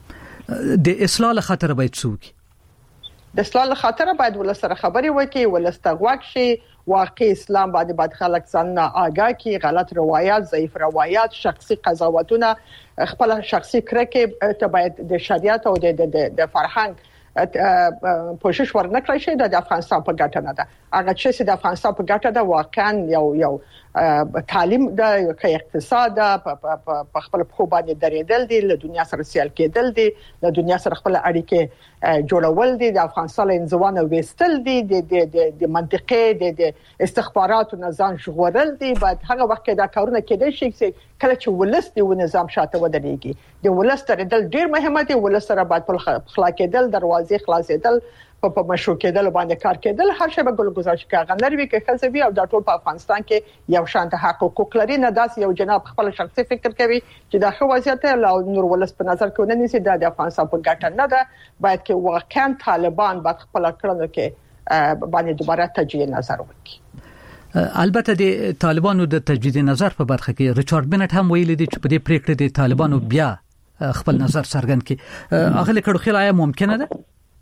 S4: د اصلاح له خاطر باید څوک
S5: د اصلاح له خاطر باید ول سره خبري وکړي ول استغواک شي واقعي اسلام باندې باید خلک څنګه آگاه کی غلط روایت ضعیف روایت شخصي قضاوتونه خپل شخصي کرکه ته باید د شریعت او د د فرهنګ پوښښ ورنکړی شي د افغانستان په ګټه نه ده. هغه چې د افغانستان په ګټه ده واقعا یو یو تعلیم د اقتصاد په خپل خو باندې درېدل دي له دنیا سره سیال کېدل دي له دنیا سره خپل اړیکې جوړول دي د افغانستان انځوانه وستل دي د د منطقې د استخباراتو نظام ژغورل دي. بعد هغه وخت دا کارونه کېدای شي چې کله چې ولس دی و نظام شاته ودرېږي د ولس درېدل ډیر مهمه دي. ولس سره باید په خلا کېدل دروازې خلاصېدل په مشروع کېدل باندې کار کېدل هر شی به ګل گزارش کاغه نروي کې خلسوي او د ټول په افغانستان کې یو شان ته حق حقوق لري نه داس یو جناب خپل شخصي فکر کوي چې دا خو وضعیت له نور ولس په نظر کې ونه نیسي د افغانستان په ګټه نه ده. باید کې واقعا طالبان باید خپل کړنو کې باندې دوباره تجدید نظر وکړي.
S4: البته د طالبانو د تجدید نظر په برخه کې ریچارډ بنټ هم ویلي دی چې په دې پریکړه د طالبانو بیا خپل نظر څرګند کړي. هغه له کړو خل آیا ممکنه ده؟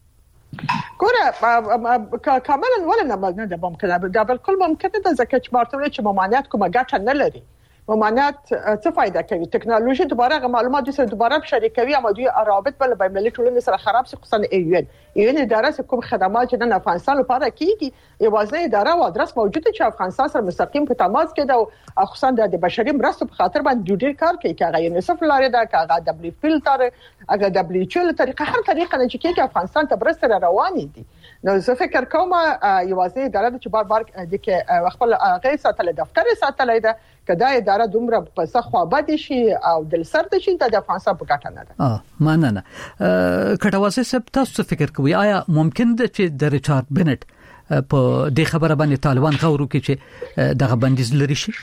S5: ګوره کاملا ولا نه نه ده ممکنه ده بالکل ممکنه ده ځکه چې مارته چې ممانعت کومه ګټه نه لري ممانعت څه فائدہ کوي ټکنالوژي دوباره معلومات سره دوباره شریکوي اما دوی رابط بل بین ټولنې سره خراب شي خصوصا ایون ایون اداره کوم خدمات چې د افغانستان لپاره کیږي یوازې اداره او ادرس موجوده چې افغانستان سره مستقیم په تماس کې ده او خصوصا د بشري مرستو په خاطر باندې ډېر کار کوي کاغه یونیسف لاره ده کاغه دبليو فلټر اګه دبليو چ له طریقه هر طریقه نه چې کې افغانستان ته برسره روان دي نو زه فکر کوم یوازې اداره چې بار بار د کې خپل غیر ساتل دفتر ساتلای ده کدا اداره دومره په صخوا بد شي او دل سر د شي د افغانستان په ګټه نه ده
S4: اه مننه کټواسه سب تاسو فکر کوي آیا ممکن ده چې د ریچارډ بنټ په دې خبره باندې طالبان غوړو کې چې دغه بندیز لري شي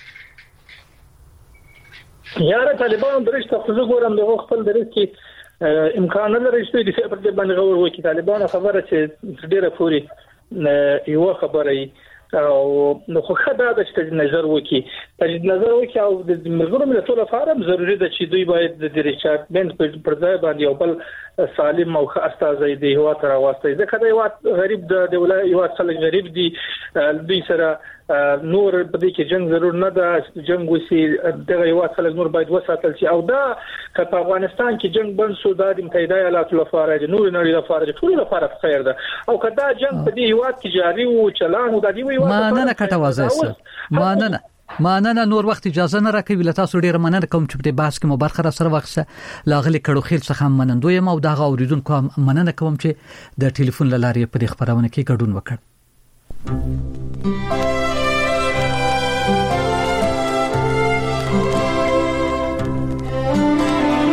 S2: یاره طالبان درشته خو زه ګورم د خپل درس کې امکان لري چې د فبر باندې غوړ وکړي طالبان خبره چې ډیره پوری یو خبره او نو خو خدای د چې نظر وکي چې نظر وکي او د ملګرو ملتونو لپاره ضروری ده چې دوی باید د ریچارډ بنټ پر ځای باندې یو بل سالم او استازي دی هوا تر واسطه ځکه دا یو غریب د ولایت یو څل غریب دی دوی سره نور په دې کې جنگ ضرور نه ده جنگ وسی دغه یو څل نور باید وساتل شي او دا په افغانستان کې جنگ بن سو د متحده ایالاتو لپاره د نور نړۍ لپاره ټول لپاره خیر ده او کدا جنگ په دې هوا کې جاری او چلان او د دې
S4: ما نه نه کټوازه سره ما نه نه ما نه نور وخت اجازه نه راکوي لته تاسو ډیره مننه کوم چې په بحث کې مو برخه را سره وخت لاغلي کړو خیل څخه منندوی یم او دغه اوریدونکو مننه کوم چې د ټلیفون لارې په خبرونه کې ګډون وکړ